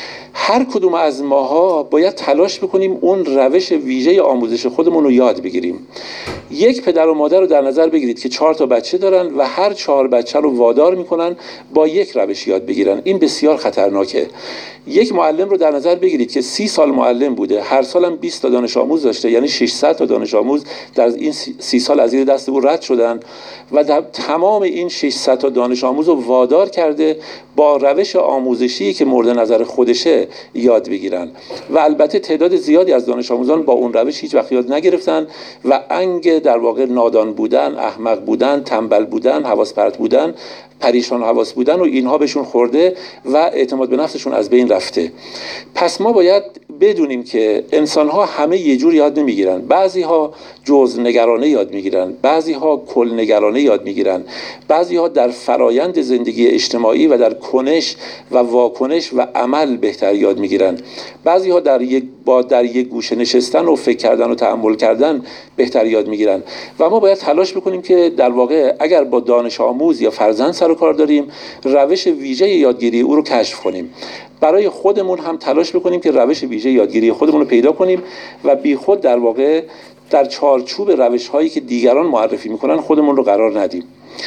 S2: هر کدوم از ماها باید تلاش بکنیم اون روش ویژه آموزش خودمون رو یاد بگیریم. یک پدر و مادر رو در نظر بگیرید که چهار تا بچه دارن و هر چهار بچه رو وادار میکنن با یک روش یاد بگیرن. این بسیار خطرناکه. یک معلم رو در نظر بگیرید که سی سال معلم بوده، هر سالم بیست تا دانش آموز داشته، یعنی ششصد تا دانش آموز در این سی سال از زیر دست او رد شدن و در تمام این ششصد تا دانش آموز رو وادار کرده با روش آموزشی که مورد نظر خودشه یاد بگیرن. و البته تعداد زیادی از دانش آموزان با اون روش هیچ وقت یاد نگرفتن و انگ در واقع نادان بودن، احمق بودن، تنبل بودن، حواس پرت بودن، پریشان حواس بودن و اینها بهشون خورده و اعتماد به نفسشون از بین رفته. پس ما باید بدونیم که انسان‌ها همه یه جور یاد نمیگیرن. بعضی‌ها جزء نگرانه یاد میگیرن، بعضی‌ها کل نگرانه یاد میگیرن، بعضی‌ها در فرایند زندگی اجتماعی و در کنش و واکنش و عمل بهتر یاد میگیرن، بعضی‌ها در یک با در یک گوشه نشستن و فکر کردن و تأمل کردن بهتر یاد میگیرن. و ما باید تلاش بکنیم که در واقع اگر با دانش آموز یا فرزند سر و کار داریم، روش ویژه یادگیری او رو کشف کنیم. برای خودمون هم تلاش بکنیم که روش ویژه یادگیری خودمون رو پیدا کنیم و بی خود در واقع در چارچوب روش‌هایی که دیگران معرفی میکنن خودمون رو قرار ندیم.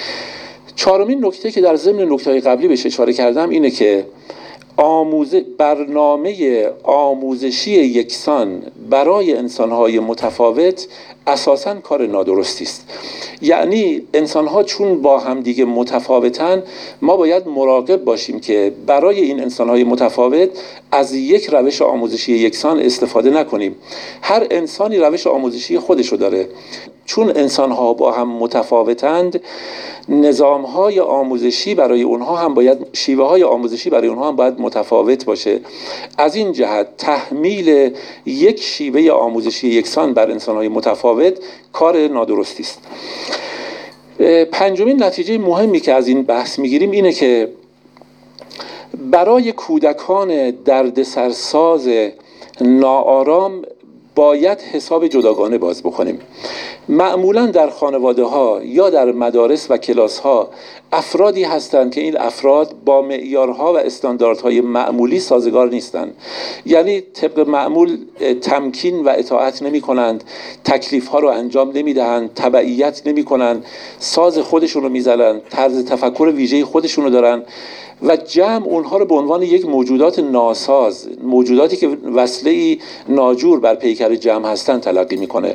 S2: چهارمین نکته که در ضمن نکته‌های قبلی بهش اشاره کردم اینه که آموزه برنامه آموزشی یکسان برای انسان‌های متفاوت اساساً کار نادرستی است. یعنی انسان‌ها چون با هم دیگه متفاوتن، ما باید مراقب باشیم که برای این انسان‌های متفاوت از یک روش آموزشی یکسان استفاده نکنیم. هر انسانی روش آموزشی خودشو داره. چون انسان‌ها با هم متفاوتند، نظام‌های آموزشی برای اونها هم باید شیوه‌های آموزشی برای اونها هم باید متفاوت باشه. از این جهت تحمیل یک شیوه آموزشی یکسان بر انسان‌های متفاوت کار نادرستی است. پنجمین نتیجه مهمی که از این بحث می‌گیریم اینه که برای کودکان دردسرساز ناآرام باید حساب جداگانه باز بکنیم. معمولا در خانواده ها یا در مدارس و کلاس ها افرادی هستند که این افراد با معیارها و استانداردهای معمولی سازگار نیستند. یعنی طبق معمول تمکین و اطاعت نمی کنند، تکلیف ها رو انجام نمی دهند، تبعیت نمی کنند، ساز خودشون رو می زنند، طرز تفکر ویژه خودشون رو دارن و جمع اونها رو به عنوان یک موجودات ناساز، موجوداتی که وصله‌ای ناجور بر پیکر جمع هستند تلقی میکنه.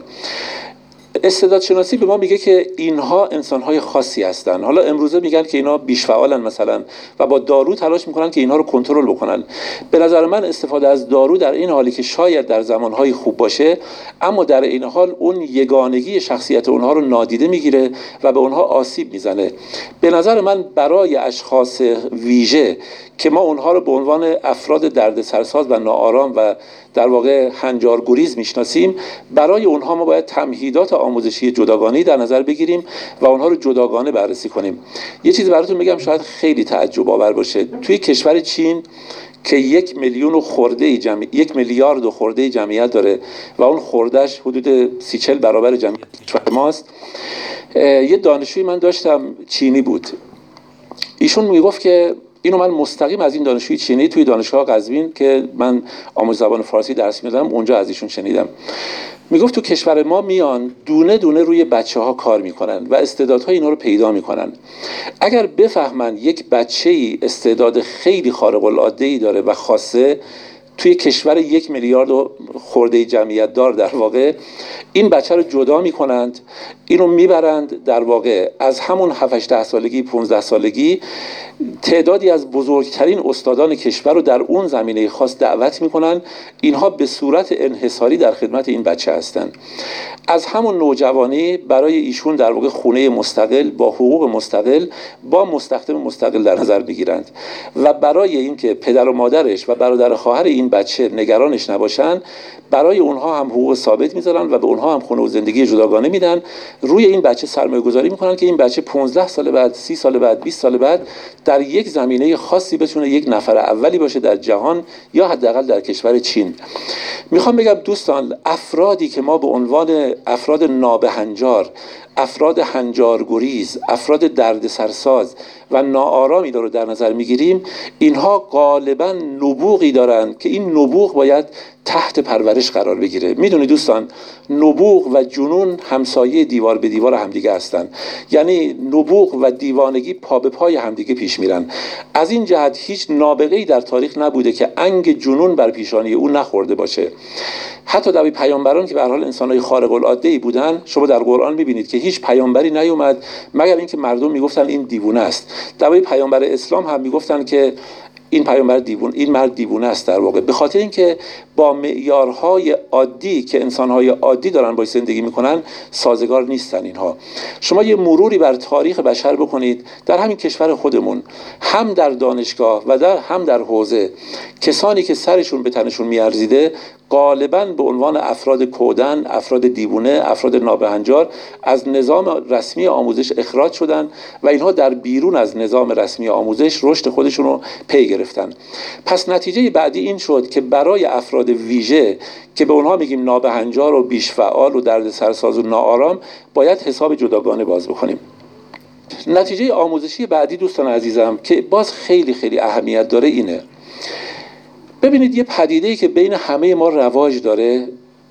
S2: استعداد شناسی به ما میگه که اینها انسانهای خاصی هستن. حالا امروزه میگن که اینا بیش فعالن مثلا و با دارو تلاش میکنن که اینها رو کنترل بکنن. به نظر من استفاده از دارو در این حالی که شاید در زمانهای خوب باشه، اما در این حال اون یگانگی شخصیت اونها رو نادیده میگیره و به اونها آسیب میزنه. به نظر من برای اشخاص ویژه که ما اونها رو به عنوان افراد دردسرساز و ناآرام و در واقع هنجارگریز میشناسیم، برای اونها ما باید تمهیدات آموزشی جداگانه‌ای در نظر بگیریم و اونها رو جداگانه بررسی کنیم. یه چیزی براتون بگم شاید خیلی تعجب آور باشه. توی کشور چین که یک میلیون و خورده جمعی... یک میلیارد و خورده جمعیت داره و اون خوردهش حدود سی چل برابر جمعیت کشور ماست، یه دانشجوی من داشتم چینی بود. ایشون میگفت که اینو من مستقیم از این دانشجوی چینی توی دانشگاه قزوین که من آموزش زبان فارسی درس میدادم اونجا از ایشون شنیدم. میگفت تو کشور ما میان دونه دونه روی بچه ها کار میکنن و استعدادهای اینا رو پیدا میکنن. اگر بفهمن یک بچه‌ای استعداد خیلی خارق العاده ای داره و خاصه، توی کشور یک میلیارد و خورده جمعیت دار در واقع این بچه رو جدا میکنند، اینو میبرند در واقع از همون هفت هشت سالگی پانزده سالگی تعدادی از بزرگترین استادان کشور رو در اون زمینه خاص دعوت میکنن. اینها به صورت انحصاری در خدمت این بچه هستن. از همون نوجوانی برای ایشون در واقع خونه مستقل با حقوق مستقل با مستخدم مستقل در نظر میگیرند و برای اینکه پدر و مادرش و برادر خواهر این بچه نگرانش نباشن، برای اونها هم حقوق ثابت میذارن و به اونها هم خونه و زندگی جداگانه میدن. روی این بچه سرمایه گذاری میکنن که این بچه پانزده سال بعد، سی سال بعد، بیست سال بعد در یک زمینه خاصی بتونه یک نفر اولی باشه در جهان یا حداقل در کشور چین. میخوام بگم دوستان، افرادی که ما به عنوان افراد نابهنجار، افراد هنجارگریز، افراد دردسرساز و ناآرامی رو در نظر میگیریم، اینها غالبا نبوغی دارند که این نبوغ باید تحت پرورش قرار بگیره. میدونید دوستان، نبوغ و جنون همسایه دیوار به دیوار همدیگه هستن. یعنی نبوغ و دیوانگی پا به پای همدیگه پیش میرن. از این جهت هیچ نابغه‌ای در تاریخ نبوده که انگ جنون بر پیشانی او نخورده باشه. حتی در پیامبران که به هر حال انسان‌های خارق العاده‌ای بودن، شما در قرآن می‌بینید که هیچ پیامبری نیومد مگر اینکه مردم میگفتن این دیوونه است. در پیامبر اسلام هم میگفتن که این پیامبر دیوون، این مرد دیوونه است در واقع، به خاطر اینکه با معیارهای عادی که انسان‌های عادی دارن باش زندگی میکنن سازگار نیستن اینها. شما یه مروری بر تاریخ بشر بکنید در همین کشور خودمون، هم در دانشگاه و در هم در حوزه، کسانی که سرشون به تنشون میارزیده غالباً به عنوان افراد کودن، افراد دیوونه، افراد نابهنجار از نظام رسمی آموزش اخراج شدن و اینها در بیرون از نظام رسمی آموزش رشد خودشون رو پی گرفتن. پس نتیجه بعدی این شد که برای افراد ویژه که به اونها میگیم نابهنجار و بیش فعال و دردسرساز و ناآرام باید حساب جداگانه باز بکنیم. نتیجه آموزشی بعدی دوستان عزیزم که باز خیلی خیلی اهمیت داره اینه. ببینید، یه پدیده‌ای که بین همه ما رواج داره،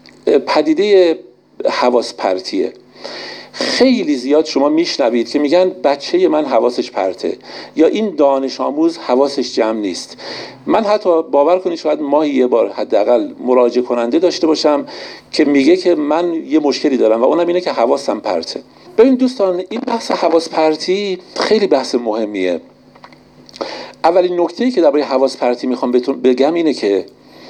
S2: پدیده حواس پرتیه. خیلی زیاد شما میشنوید که میگن بچه من حواسش پرته یا این دانش آموز حواسش جمع نیست. من حتی باور کنید شاید ماهی یه بار حداقل مراجعه کننده داشته باشم که میگه که من یه مشکلی دارم و اونم اینه که حواسم پرته. ببین دوستان، این بحث حواس پرتی خیلی بحث مهمیه. اولین نکته‌ای که درباره حواس پرتی میخوام بهتون بگم اینه که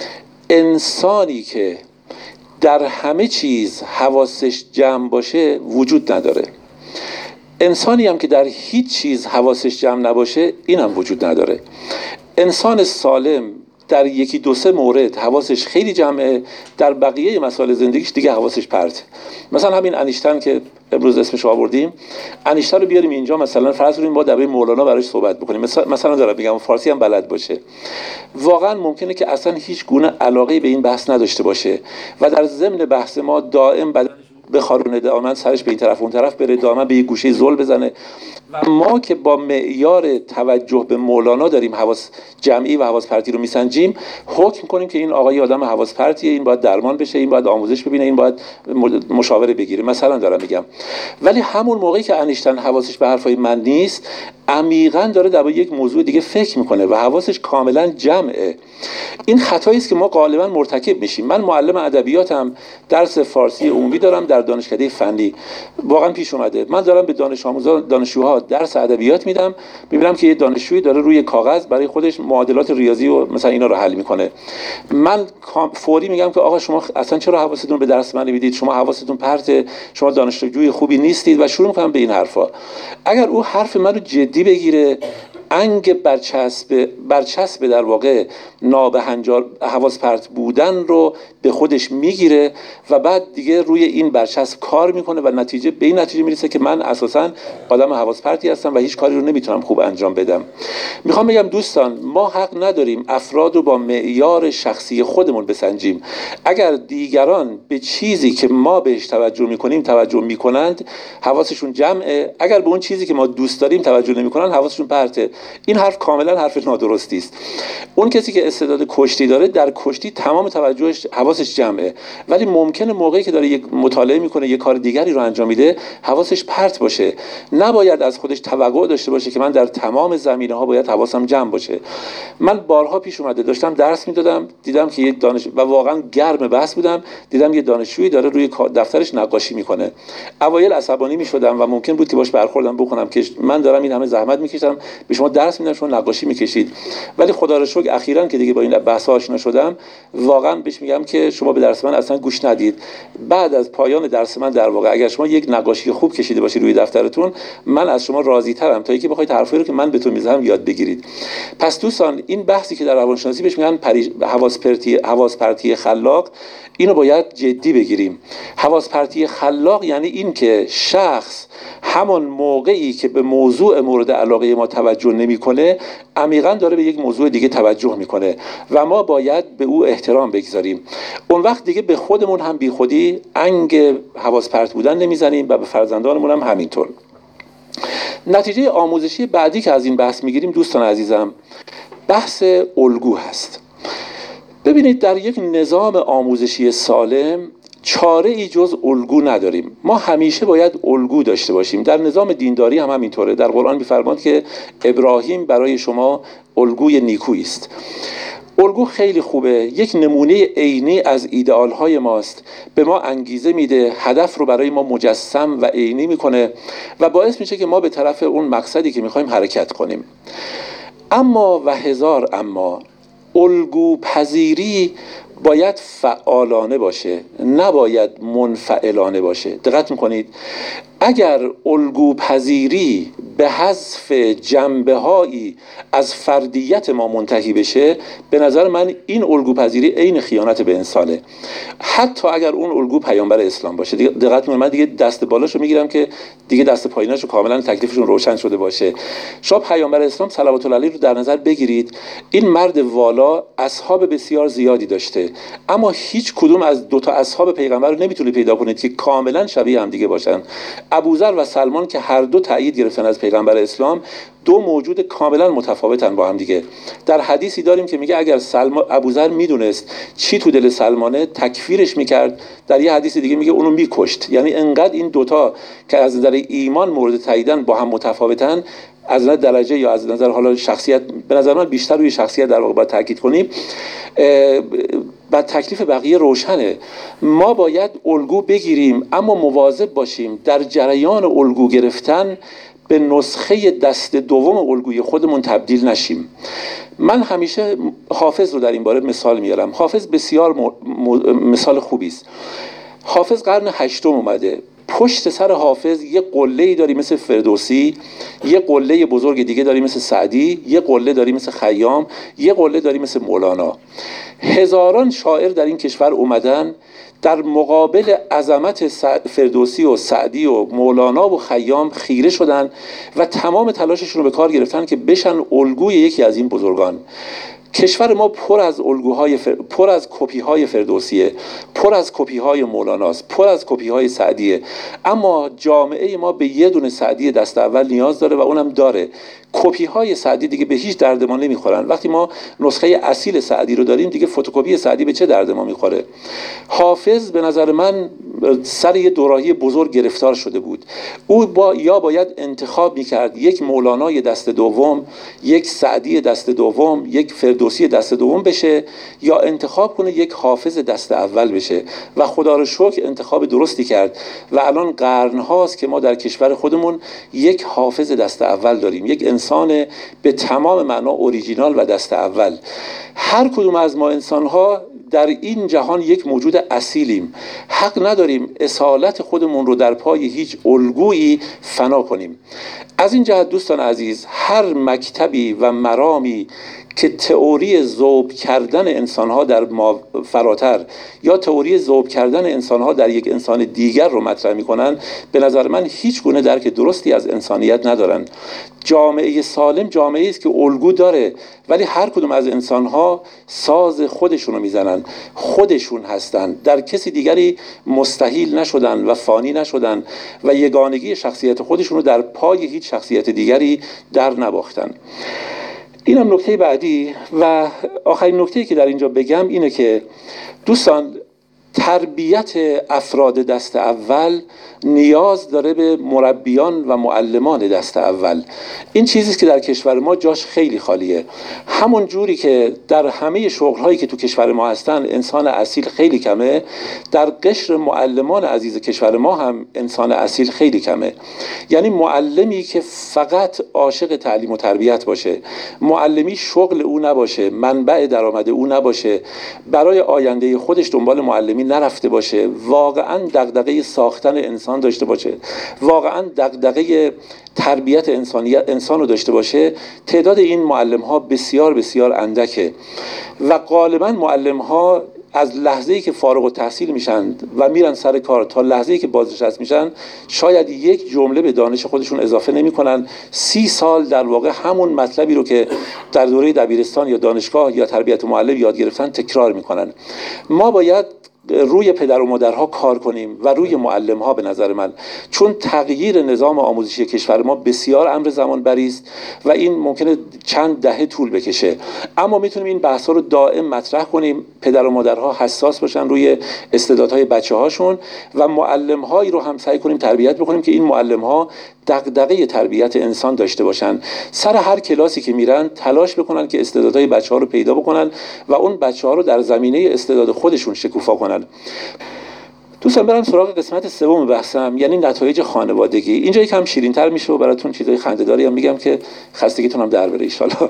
S2: انسانی که در همه چیز حواسش جمع باشه وجود نداره. انسانی هم که در هیچ چیز حواسش جمع نباشه این هم وجود نداره. انسان سالم در یکی دو سه مورد حواسش خیلی جمعه، در بقیه مسائل زندگیش دیگه حواسش پرت. مثلا همین انیشتن که امروز اسمش آوردیم، انیشتن رو بیاریم اینجا، مثلا فرض کنیم ما درباره مولانا براش صحبت بکنیم، مثلا مثلا دارم میگم فارسی هم بلد باشه، واقعا ممکنه که اصلا هیچ گونه علاقه به این بحث نداشته باشه و در ضمن بحث ما دائم بدن بخارونه، دائما سرش به این طرف اون طرف بره، دائما به یک گوشه زل بزنه. و ما که با معیار توجه به مولانا داریم حواس جمعی و حواس پرتی رو میسنجیم، حکم کنیم که این آقای آدم حواس پرتیه، این باید درمان بشه، این باید آموزش ببینه، این باید مشاوره بگیره، مثلا دارم میگم. ولی همون موقعی که انیشتن حواسش به حرفای من نیست، عمیقاً داره در یک موضوع دیگه فکر میکنه و حواسش کاملا جمعه. این خطایی است که ما غالبا مرتکب میشیم. من معلم ادبیاتم، درس فارسی عمومی دارم در دانشکده فنی. واقعا پیش اومده من دارم به دانش آموزان دانشجوها درس ادبیات میدم، میبینم که یه دانشجویی داره روی کاغذ برای خودش معادلات ریاضی و مثلا اینا رو حل میکنه. من فوری میگم که آقا شما اصلا چرا حواستون به درس من نمیدید؟ شما حواستون پرته، شما دانشجوی خوبی نیستید و شروع میکنم به این حرفا. اگر او حرف منو جدی بگیره، انگ برچسب برچسب در واقع نابهنجار حواس پرت بودن رو به خودش میگیره و بعد دیگه روی این برچسب کار میکنه و نتیجه به این نتیجه میرسه که من اساسا آدم حواس پرتی هستم و هیچ کاری رو نمیتونم خوب انجام بدم. میخوام بگم دوستان، ما حق نداریم افراد رو با معیار شخصی خودمون بسنجیم. اگر دیگران به چیزی که ما بهش توجه میکنیم توجه میکنند، حواسشون جمعه. اگر به اون چیزی که ما دوست داریم توجه نمیکنن، حواسشون پرته. این حرف کاملا حرف نادرستی است. اون کسی که استعداد کشتی داره، در کشتی تمام توجهش حواسش جمعه، ولی ممکنه موقعی که داره یک مطالعه میکنه، یک کار دیگری رو انجام میده، حواسش پرت باشه. نباید از خودش توقع داشته باشه که من در تمام زمینه ها باید حواسم جمع باشه. من بارها پیش اومده داشتم درس میدادم، دیدم که یه دانش و واقعا گرم بحث بودم، دیدم یه دانشجویی داره روی دفترش نقاشی میکنه. اوایل عصبانی میشدم و ممکن بود که باش برخوردم بکنم که من دارم این همه زحمت میکشم به شما درس میدم، شما نقاشی میکشید. ولی خدا رو شکر اخیراً که دیگه با این بحث آشنا شدم، واقعا بهش میگم که شما به درس من اصلا گوش ندید. بعد از پایان درس من در واقع اگر شما یک نقاشی خوب کشیده باشید روی دفترتون، من از شما راضی ترم تا اینکه بخواید حرفایی رو که من بهتون میزنم یاد بگیرید. پس دوستان، این بحثی که در روانشناسی بهش میگن حواس پرتی حواس پرتی خلاق، اینو باید جدی بگیریم. حواس پرتی خلاق یعنی این که شخص همون موقعی که به موضوع مورد علاقه ما توجه نمیکنه، عمیقاً داره به یک موضوع دیگه توجه میکنه و ما باید به او احترام بگذاریم. اون وقت دیگه به خودمون هم بی خودی انگ حواس پرت بودن نمیزنیم و به فرزندانمون هم همینطور. نتیجه آموزشی بعدی که از این بحث میگیریم دوستان عزیزم، بحث الگو هست. ببینید، در یک نظام آموزشی سالم چاره ای جز الگو نداریم. ما همیشه باید الگو داشته باشیم. در نظام دینداری هم همینطوره. در قرآن می‌فرماید که ابراهیم برای شما الگوی نیکویی است. الگو خیلی خوبه، یک نمونه عینی از ایدئال‌های ماست، به ما انگیزه میده، هدف رو برای ما مجسم و عینی میکنه و باعث میشه که ما به طرف اون مقصدی که میخوایم حرکت کنیم. اما و هزار اما، الگو پذیری باید فعالانه باشه، نباید منفعلانه باشه. دقت میکنید؟ اگر الگو پذیری به حذف جنبه‌هایی از فردیت ما منتهی بشه، به نظر من این الگو پذیری عین خیانت به انسانه. حتی اگر اون الگو پیامبر اسلام باشه. دقت کنید، من دیگه دست بالاشو میگیرم که دیگه دست پاییناشو کاملا تکلیفشون روشن شده باشه. شما پیامبر اسلام صلوات الله علیه رو در نظر بگیرید. این مرد والا اصحاب بسیار زیادی داشته، اما هیچ کدوم از دو تا اصحاب پیغمبر رو نمیتونید پیدا کنید که کاملا شبیه هم دیگه باشن. ابوذر و سلمان که هر دو تایید گرفتن از پیغمبر اسلام، دو موجود کاملا متفاوتن با هم دیگه. در حدیثی داریم که میگه اگر سلمان ابوذر میدونست چی تو دل سلمانه، تکفیرش میکرد. در یه حدیث دیگه میگه اونو میکشت. یعنی انقدر این دوتا که از نظر ایمان مورد تاییدن با هم متفاوتن، از نظر درجه یا از نظر حالا شخصیت، به نظر من بیشتر روی شخصیت در واقع باید تاکید کنیم. بعد تکلیف بقیه روشنه. ما باید الگو بگیریم، اما مواظب باشیم در جریان الگو گرفتن به نسخه دست دوم الگوی خودمون تبدیل نشیم. من همیشه حافظ رو در این باره مثال میارم. حافظ بسیار م... م... مثال خوبی است. حافظ قرن هشتم اومده. پشت سر حافظ یه قله‌ای داری مثل فردوسی، یه قله بزرگ دیگه داری مثل سعدی، یه قله داری مثل خیام، یه قله داری مثل مولانا. هزاران شاعر در این کشور اومدن، در مقابل عظمت فردوسی و سعدی و مولانا و خیام خیره شدن و تمام تلاششون رو به کار گرفتن که بشن الگوی یکی از این بزرگان. کشور ما پر از الگوهای فر... پر از کپی های فردوسیه، پر از کپی های مولاناست، پر از کپی های سعدیه، اما جامعه ما به یه دونه سعدی دست اول نیاز داره و اونم داره. کپی های سعدی دیگه به هیچ درد ما نمیخورن. وقتی ما نسخه اصیل سعدی رو داریم دیگه فتوکپی سعدی به چه درد ما میخوره؟ حافظ به نظر من سر یه دوراهی بزرگ گرفتار شده بود. او با یا باید انتخاب میکرد یک مولانای دست دوم، یک سعدی دست دوم، یک فردوسی دست دوم بشه، یا انتخاب کنه یک حافظ دست اول بشه و خدا رو شکر انتخاب درستی کرد و الان قرن هاست که ما در کشور خودمون یک حافظ دست اول داریم، یک انسان به تمام معنا اوریجینال و دست اول. هر کدوم از ما انسان ها در این جهان یک موجود اصیلیم، حق نداریم اصالت خودمون رو در پای هیچ الگویی فنا کنیم. از این جهت دوستان عزیز، هر مکتبی و مرامی که تئوری ذوب کردن انسانها در ما فراتر یا تئوری ذوب کردن انسانها در یک انسان دیگر رو مطرح میکنن، به نظر من هیچ گونه درک درستی از انسانیت ندارن. جامعه سالم جامعه است که الگو داره، ولی هر کدوم از انسانها ساز خودشون رو میزنن، خودشون هستن، در کسی دیگری مستحیل نشدن و فانی نشدن و یگانگی شخصیت خودشون رو در پای هیچ شخصیت دیگری در نباختن. اینم نکته بعدی. و آخرین نکته‌ای که در اینجا بگم اینه که دوستان، تربیت افراد دست اول نیاز داره به مربیان و معلمان دست اول. این چیزیست که در کشور ما جاش خیلی خالیه. همون جوری که در همه شغل‌هایی که تو کشور ما هستن انسان اصیل خیلی کمه، در قشر معلمان عزیز کشور ما هم انسان اصیل خیلی کمه. یعنی معلمی که فقط عاشق تعلیم و تربیت باشه، معلمی شغل او نباشه، منبع درآمد او نباشه، برای آینده خودش دنبال معلمی نرفته باشه، واقعا دغدغه ساختن انسان داشته باشه، واقعا دغدغه تربیت انسانیت انسان رو داشته باشه، تعداد این معلم ها بسیار بسیار اندکه. و غالبا معلم ها از لحظه‌ای که فارغ التحصیل میشن و میرن سر کار تا لحظه‌ای که بازنشسته میشن شاید یک جمله به دانش خودشون اضافه نمی‌کنن. سی سال در واقع همون مطلبی رو که در دوره دبیرستان یا دانشگاه یا تربیت معلم یاد گرفتن تکرار می‌کنن. ما باید روی پدر و مادرها کار کنیم و روی معلم‌ها به نظر من، چون تغییر نظام آموزشی کشور ما بسیار امر زمان بری است و این ممکنه چند دهه طول بکشه، اما میتونیم این بحث‌ها رو دائم مطرح کنیم. پدر و مادرها حساس باشن روی استعدادهای بچه‌هاشون و معلم‌هایی رو هم سعی کنیم تربیت بکنیم که این معلم‌ها دغدغه تربیت انسان داشته باشن. سر هر کلاسی که میرن تلاش بکنن که استعدادهای بچه‌ها رو پیدا بکنن و اون بچه‌ها رو در زمینه استعداد خودشون شکوفا کنن. دوستان برم سراغ قسمت سوم بحثم، یعنی نتایج خانوادگی. اینجا یکم شیرین‌تر میشه و براتون چیزای خنده‌داری هم میگم که خستگیتون هم در بره ان شاءالله.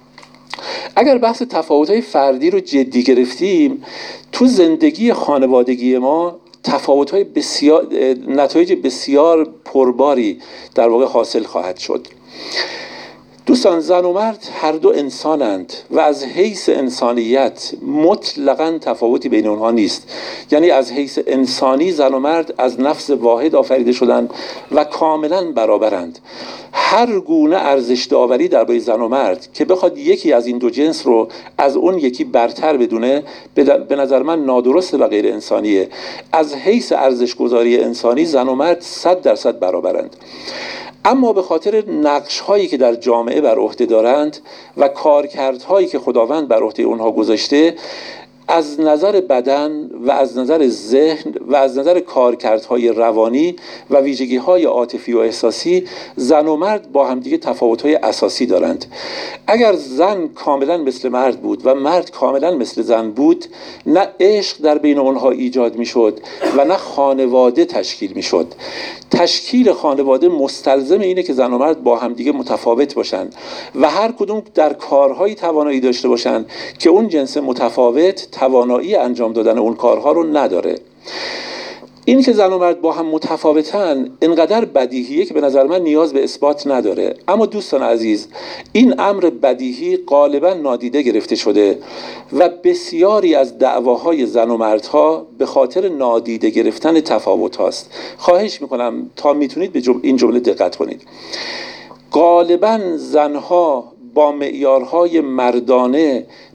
S2: اگر بحث تفاوت‌های فردی رو جدی گرفتیم، تو زندگی خانوادگی ما تفاوت‌های بسیار نتایج بسیار پرباری در واقع حاصل خواهد شد. دوستان، زن و مرد هر دو انسانند و از حیث انسانیت مطلقاً تفاوتی بین اونها نیست. یعنی از حیث انسانی زن و مرد از نفس واحد آفریده شدند و کاملاً برابرند. هر گونه ارزش داوری درباره زن و مرد که بخواد یکی از این دو جنس رو از اون یکی برتر بدونه، به نظر من نادرسته و غیر انسانیه. از حیث ارزش گذاری انسانی زن و مرد صد درصد برابرند. اما به خاطر نقش هایی که در جامعه بر عهده دارند و کارکردهایی که خداوند بر عهده اونها گذاشته، از نظر بدن و از نظر ذهن و از نظر کارکردهای روانی و ویژگی‌های عاطفی و احساسی، زن و مرد با همدیگه تفاوت‌های اساسی دارند. اگر زن کاملا مثل مرد بود و مرد کاملا مثل زن بود، نه عشق در بین اونها ایجاد می‌شد و نه خانواده تشکیل می‌شد. تشکیل خانواده مستلزم اینه که زن و مرد با همدیگه متفاوت باشن و هر کدوم در کارهایی توانایی داشته باشن که اون جنس متفاوت توانایی انجام دادن اون کارها رو نداره. این که زن و مرد با هم متفاوتن اینقدر بدیهیه که به نظر من نیاز به اثبات نداره. اما دوستان عزیز، این امر بدیهی غالبا نادیده گرفته شده و بسیاری از دعواهای زن و مردها به خاطر نادیده گرفتن تفاوت هاست. خواهش میکنم تا میتونید به این جمله دقت کنید. غالبا زنها با معیارهای مردانه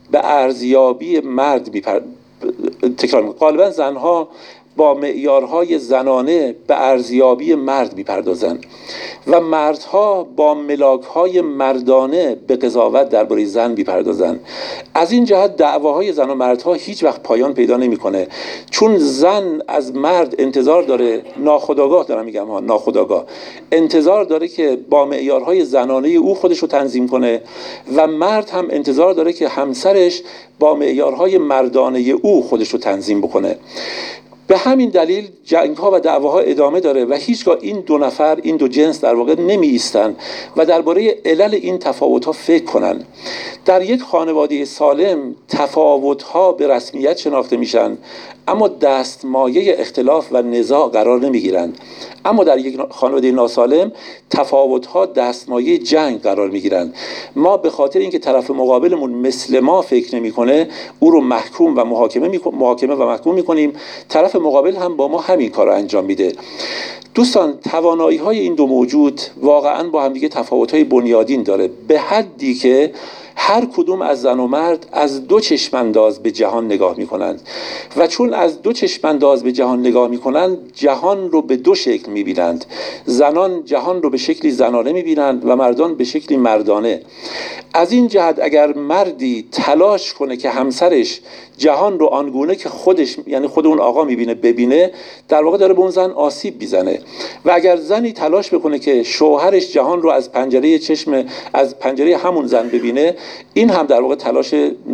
S2: به ارزیابی مرد میپر... تکرار میکنم، غالبا زنها با معیارهای زنانه به ارزیابی مرد میپردازند و مردها با ملاکهای مردانه به قضاوت درباره زن میپردازند. از این جهت دعواهای زن و مردها هیچ وقت پایان پیدا نمیکنه، چون زن از مرد انتظار داره، ناخودآگاه دارم میگم ها، ناخودآگاه انتظار داره که با معیارهای زنانه او خودش رو تنظیم کنه و مرد هم انتظار داره که همسرش با معیارهای مردانه او خودش رو تنظیم بکنه. به همین دلیل جنگ ها و دعواها ادامه داره و هیچگاه این دو نفر، این دو جنس در واقع نمی ایستن و درباره علل این تفاوت ها فکر کنن. در یک خانواده سالم تفاوت ها به رسمیت شناخته میشن، اما دستمایه اختلاف و نزاع قرار نمی گیرند. اما در یک خانواده ناسالم تفاوت ها دستمایه جنگ قرار می گیرند. ما به خاطر اینکه طرف مقابلمون مثل ما فکر نمیکنه، او رو محکوم و محاکمه می محاکمه و محکوم میکنیم، طرف مقابل هم با ما همین کار رو انجام میده. دوستان، توانایی های این دو موجود واقعا با هم دیگه تفاوت های بنیادین داره، به حدی که هر کدوم از زن و مرد از دو چشم انداز به جهان نگاه میکنند و چون از دو چشم انداز به جهان نگاه میکنند، جهان رو به دو شکل میبینند. زنان جهان رو به شکلی زنانه میبینند و مردان به شکلی مردانه. از این جهت اگر مردی تلاش کنه که همسرش جهان رو آنگونه که خودش، یعنی خود اون آقا میبینه ببینه، در واقع داره به اون زن آسیب میزنه. و اگر زنی تلاش بکنه که شوهرش جهان رو از پنجره چشم از پنجره همون زن ببینه، این هم در واقع تلاش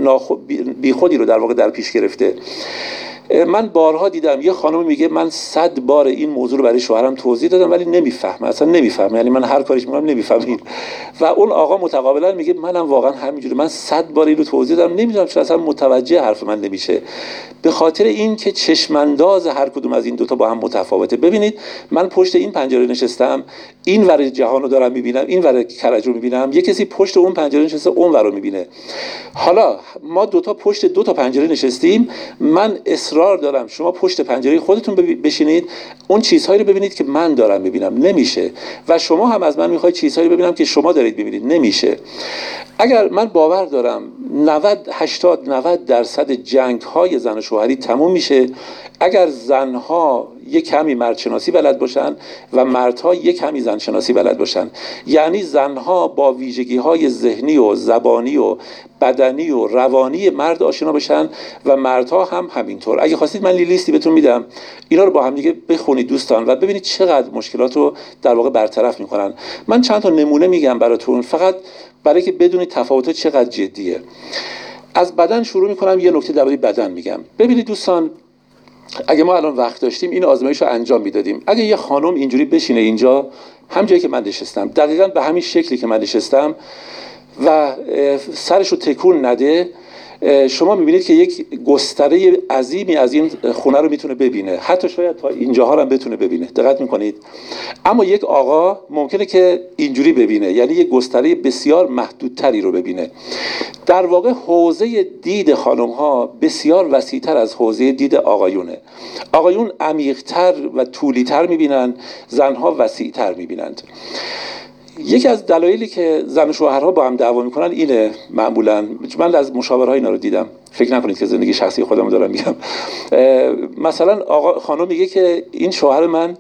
S2: بیخودی رو در واقع در پیش گرفته. من بارها دیدم یه خانم میگه من صد بار این موضوع رو برای شوهرم توضیح دادم ولی نمیفهمه، اصلا نمیفهمه، یعنی من هر کاریش میکنم نمیفهمه. و اون آقا متقابلا میگه منم واقعا همینجوری، من صد بار این رو توضیح دادم نمیدونم چرا اصلا متوجه حرف من نمیشه. به خاطر این که چشم انداز هر کدوم از این دوتا با هم متفاوته. ببینید من پشت این پنجره نشستم، این ور جهان رو دارم میبینم، این ور کرج رو میبینم، یه کسی پشت اون پنجره نشسته اون ور رو میبینه. حالا ما دوتا پشت دو تا پنجره نشستیم، من اصرار دارم شما پشت پنجره خودتون بشینید، اون چیزهایی رو ببینید که من دارم میبینم، نمیشه. و شما هم از من میخواید چیزهایی رو ببینم که شما دارید میبینید، نمیشه. اگر من باور دارم نود هشتاد نود درصد جنگ های زن و شوهری تموم میشه اگر زنها یک کمی مردشناسی بلد باشن و مردها یک کمی زنشناسی بلد باشن. یعنی زنها با ویژگی های ذهنی و زبانی و بدنی و روانی مرد آشنا بشن و مردها هم همینطور. اگه خواستید من لیستی بهتون میدم، اینا رو با هم دیگه بخونید دوستان و ببینید چقدر مشکلات رو در واقع برطرف میکنن. من چند تا نمونه میگم براتون، فقط برای که بدونید تفاوت‌ها چقدر جدیه. از بدن شروع میکنم، یه نکته درباره بدن میگم. ببینید دوستان، اگه ما الان وقت داشتیم این آزمایش رو انجام میدادیم. اگه یه خانم اینجوری بشینه اینجا، هم جایی که من نشستم، دقیقاً به همین شکلی که من نشستم و سرش رو تکون نده، شما میبینید که یک گستره عظیمی از این خونه رو میتونه ببینه، حتی شاید تا اینجاها هم بتونه ببینه. دقت میکنید؟ اما یک آقا ممکنه که اینجوری ببینه، یعنی یک گستره بسیار محدودتری رو ببینه. در واقع حوزه دید خانم ها بسیار وسیع‌تر از حوزه دید آقایونه. آقایون عمیق‌تر و طولی‌تر میبینن، زنها وسیع‌تر میبینند. یکی از دلایلی که زن و شوهرها با هم دعوا میکنن اینه معمولا. من از مشاورهای اینا رو دیدم، فکر نکنید که زندگی شخصی خودم رو دارم میگم. مثلا آقا خانم میگه که این شوهر من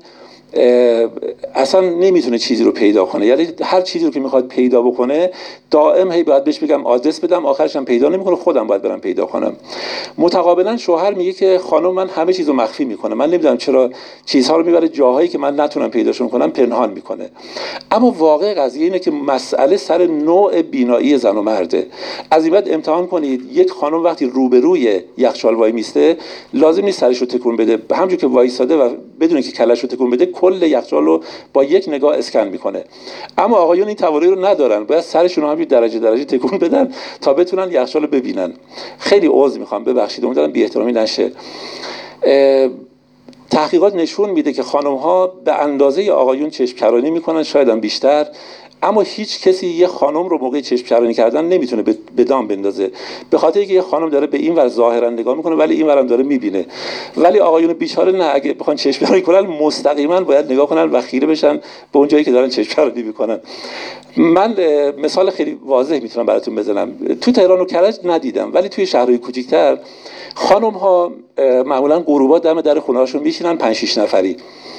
S2: اصلا نمیتونه چیزی رو پیدا کنه، یعنی هر چیزی رو که میخواد پیدا بکنه دائم هی باید بهش بگم آدرس بدم، آخرش هم پیدا نمیکنه، خودم باید برم پیدا کنم. متقابلا شوهر میگه که خانم من همه چیزو مخفی میکنه، من نمیدونم چرا چیزها رو میبره جاهایی که من نتونم پیداشون کنم، پنهان میکنه. اما واقع قضیه اینه که مسئله سر نوع بینایی زن و مرده. از این بعد امتحان کنید، یک خانم وقتی روبروی یخچال وای میسته لازم نیست سرش رو تکون بده، همونجوری که وایساده و بدون که کله‌شو تکون بده کل یخچال رو با یک نگاه اسکن میکنه. اما آقایون این توانایی رو ندارن، باید سرشون رو همین درجه درجه تکون بدن تا بتونن یخچال رو ببینن. خیلی عذر میخوام، ببخشید، امیدوارم بی احترامی نشه. تحقیقات نشون میده که خانم ها به اندازه آقایون چشم کرانی میکنن، شاید هم بیشتر، اما هیچ کسی یه خانم رو موقع چشم چرانی کردن نمیتونه به دام بندازه، به خاطر اینکه یه خانم داره به این ور ظاهرا نگاه میکنه ولی این ورم داره میبینه. ولی آقایون بیچاره نه، اگه بخوان چشم چرانی کنن مستقیما باید نگاه کنن و خیره بشن به اون جایی که دارن چشم چرانی میکنن. من مثال خیلی واضح میتونم براتون بزنم. تو تهران و کرج ندیدم، ولی توی شهرهای کوچیک‌تر خانم ها معمولا غروبا دم در خونه هاشون میشینن پنج شش نفری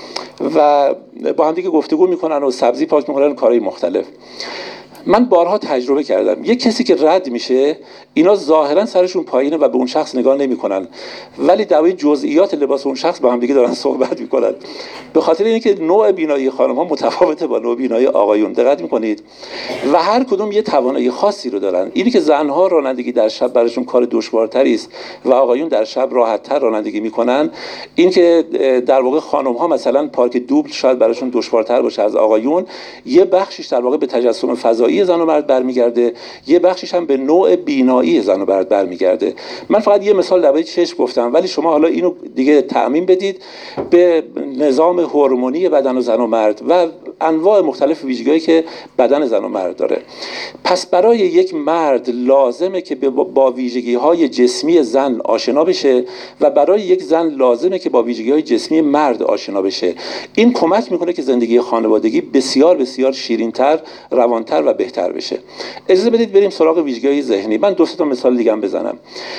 S2: و با هم دیگه گفتگو میکنن و سبزی پاک میکنن، کارهای مختلف. من بارها تجربه کردم یک کسی که رد میشه اینا ظاهرا سرشون پایینه و به اون شخص نگاه نمیکنن، ولی درباره جزئیات لباس اون شخص با هم دیگه دارن صحبت میکنن، به خاطر اینکه نوع بینایی خانم ها متفاوته با نوع بینایی آقایون. دقت میکنید؟ و هر کدوم یه توانایی خاصی رو دارن. اینی که زنها رانندگی در شب براشون کار دشوارتری است و آقایون در شب راحت‌تر رانندگی میکنن، این که در واقع خانم ها مثلا پارک دوبل شاید براشون دشوارتر باشه از آقایون، یه بخشش در واقع به تجسم فضایی زن و مرد برمیگرده، یه بخشش هم به نوع بینایی زن و مرد برمیگرده. من فقط یه مثال درباره چشم گفتم، ولی شما حالا اینو دیگه تعمیم بدید به نظام هورمونی بدن و زن و مرد و انواع مختلف ویژگی‌هایی که بدن زن و مرد داره. پس برای یک مرد لازمه که با ویژگی‌های جسمی زن آشنا بشه و برای یک زن لازمه که با ویژگی‌های جسمی مرد آشنا بشه. این کمک میکنه که زندگی خانوادگی بسیار بسیار شیرین‌تر، روان‌تر و بهتر بشه. اجازه بدید بریم سراغ ویژگی‌های ذهنی. من دو سه تا مثال دیگه هم بزنم.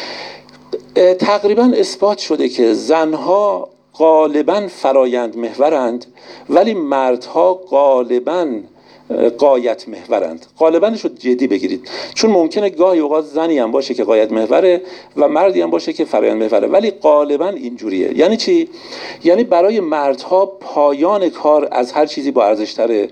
S2: تقریبا اثبات شده که زنها غالباً فرایند محورند ولی مردها غالباً غایت محورند. غالباًش رو جدی بگیرید، چون ممکنه گاهی اوقات زنی هم باشه که غایت محوره و مردی هم باشه که فرایند محوره، ولی غالباً اینجوریه. یعنی چی؟ یعنی برای مردها پایان کار از هر چیزی با ارزش تره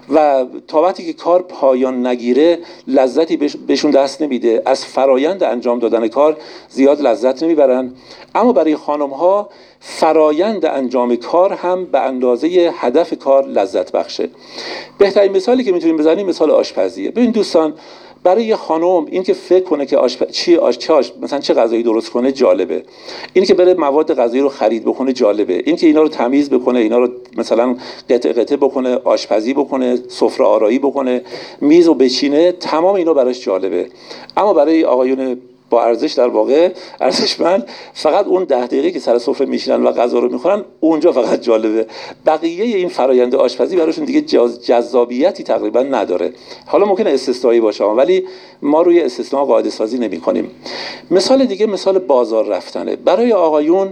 S2: و تا وقتی که کار پایان نگیره لذتی بهشون دست نمیده، از فرایند انجام دادن کار زیاد لذت نمیبرن. اما برای خانم ها فرایند انجام کار هم به اندازه هدف کار لذت بخشه. بهترین مثالی که میتونیم بزنیم مثال آشپزیه. ببین دوستان، برای یه خانم این که فکر کنه که آشپ... چی آش... چه آش... مثلا چه غذایی درست کنه جالبه، این که بره مواد غذایی رو خرید بکنه جالبه، این که اینا رو تمیز بکنه، اینا رو مثلا قطعه قطعه بکنه، آشپزی بکنه، سفره آرایی بکنه، میز رو بچینه، تمام اینا براش جالبه. اما برای آقایون با ارزش، در واقع ارزشمند، فقط اون ده دقیقه که سر سفره میشینن و غذا رو میخورن اونجا فقط جالبه. بقیه این فرآیند آشپزی براشون دیگه جذابیتی تقریبا نداره. حالا ممکنه استثنایی باشه ولی ما روی استثناء قاعده سازی نمی‌کنیم. مثال دیگه مثال بازار رفتنه. برای آقایون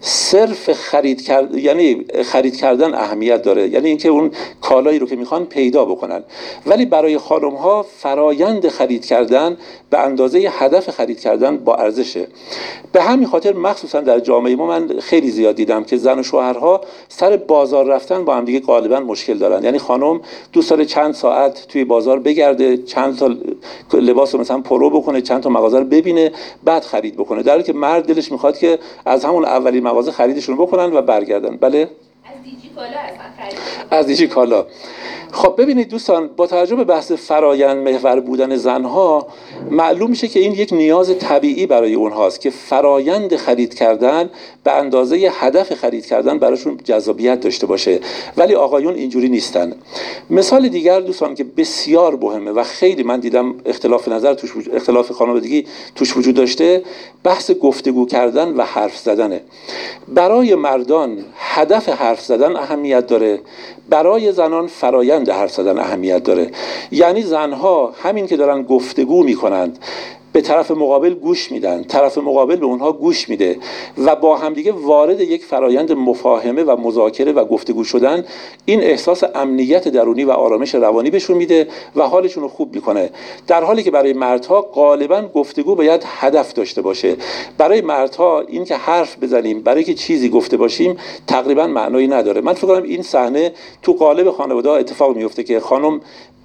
S2: صرف خرید کرد یعنی خرید کردن اهمیت داره، یعنی اینکه اون کالایی رو که میخوان پیدا بکنن، ولی برای خانم ها فرایند خرید کردن به اندازه هدف خرید کردن با ارزشه. به همین خاطر مخصوصا در جامعه ما من خیلی زیاد دیدم که زن و شوهرها سر بازار رفتن با هم دیگه غالبا مشکل دارن. یعنی خانم دوست داره چند ساعت توی بازار بگرده، چند تا لباس رو مثلا پرو بکنه، چند تا مغازه رو ببینه، بعد خرید بکنه، در حالی که مرد دلش میخواد که از همون اولین مغازه خریدشون بکنن و برگردن. بله؟
S3: از دیجی کالا اصلا
S2: از دیجی کالا. خب ببینید دوستان، با توجه به بحث فرایند محور بودن زنها معلوم میشه که این یک نیاز طبیعی برای اونهاست که فرایند خرید کردن به اندازه هدف خرید کردن براشون جذابیت داشته باشه، ولی آقایون اینجوری نیستن. مثال دیگر دوستان که بسیار مهمه و خیلی من دیدم اختلاف نظر توش وجود، اختلاف خانوادگی توش وجود داشته، بحث گفتگو کردن و حرف زدنه. برای مردان هدف حرف زدن اهمیت داره، برای زنان فرایند حرف زدن اهمیت داره. یعنی زنها همین که دارن گفتگو میکنند به طرف مقابل گوش میدن، طرف مقابل به اونها گوش میده و با همدیگه وارد یک فرایند مفاهمه و مذاکره و گفتگو شدن، این احساس امنیت درونی و آرامش روانی بهشون میده و حالشون رو خوب میکنه. در حالی که برای مردها غالبا گفتگو باید هدف داشته باشه. برای مردها این که حرف بزنیم، برای که چیزی گفته باشیم تقریبا معنایی نداره. من فکر کنم این صحنه تو قالب خانواده‌ها اتفاق میفته که خانم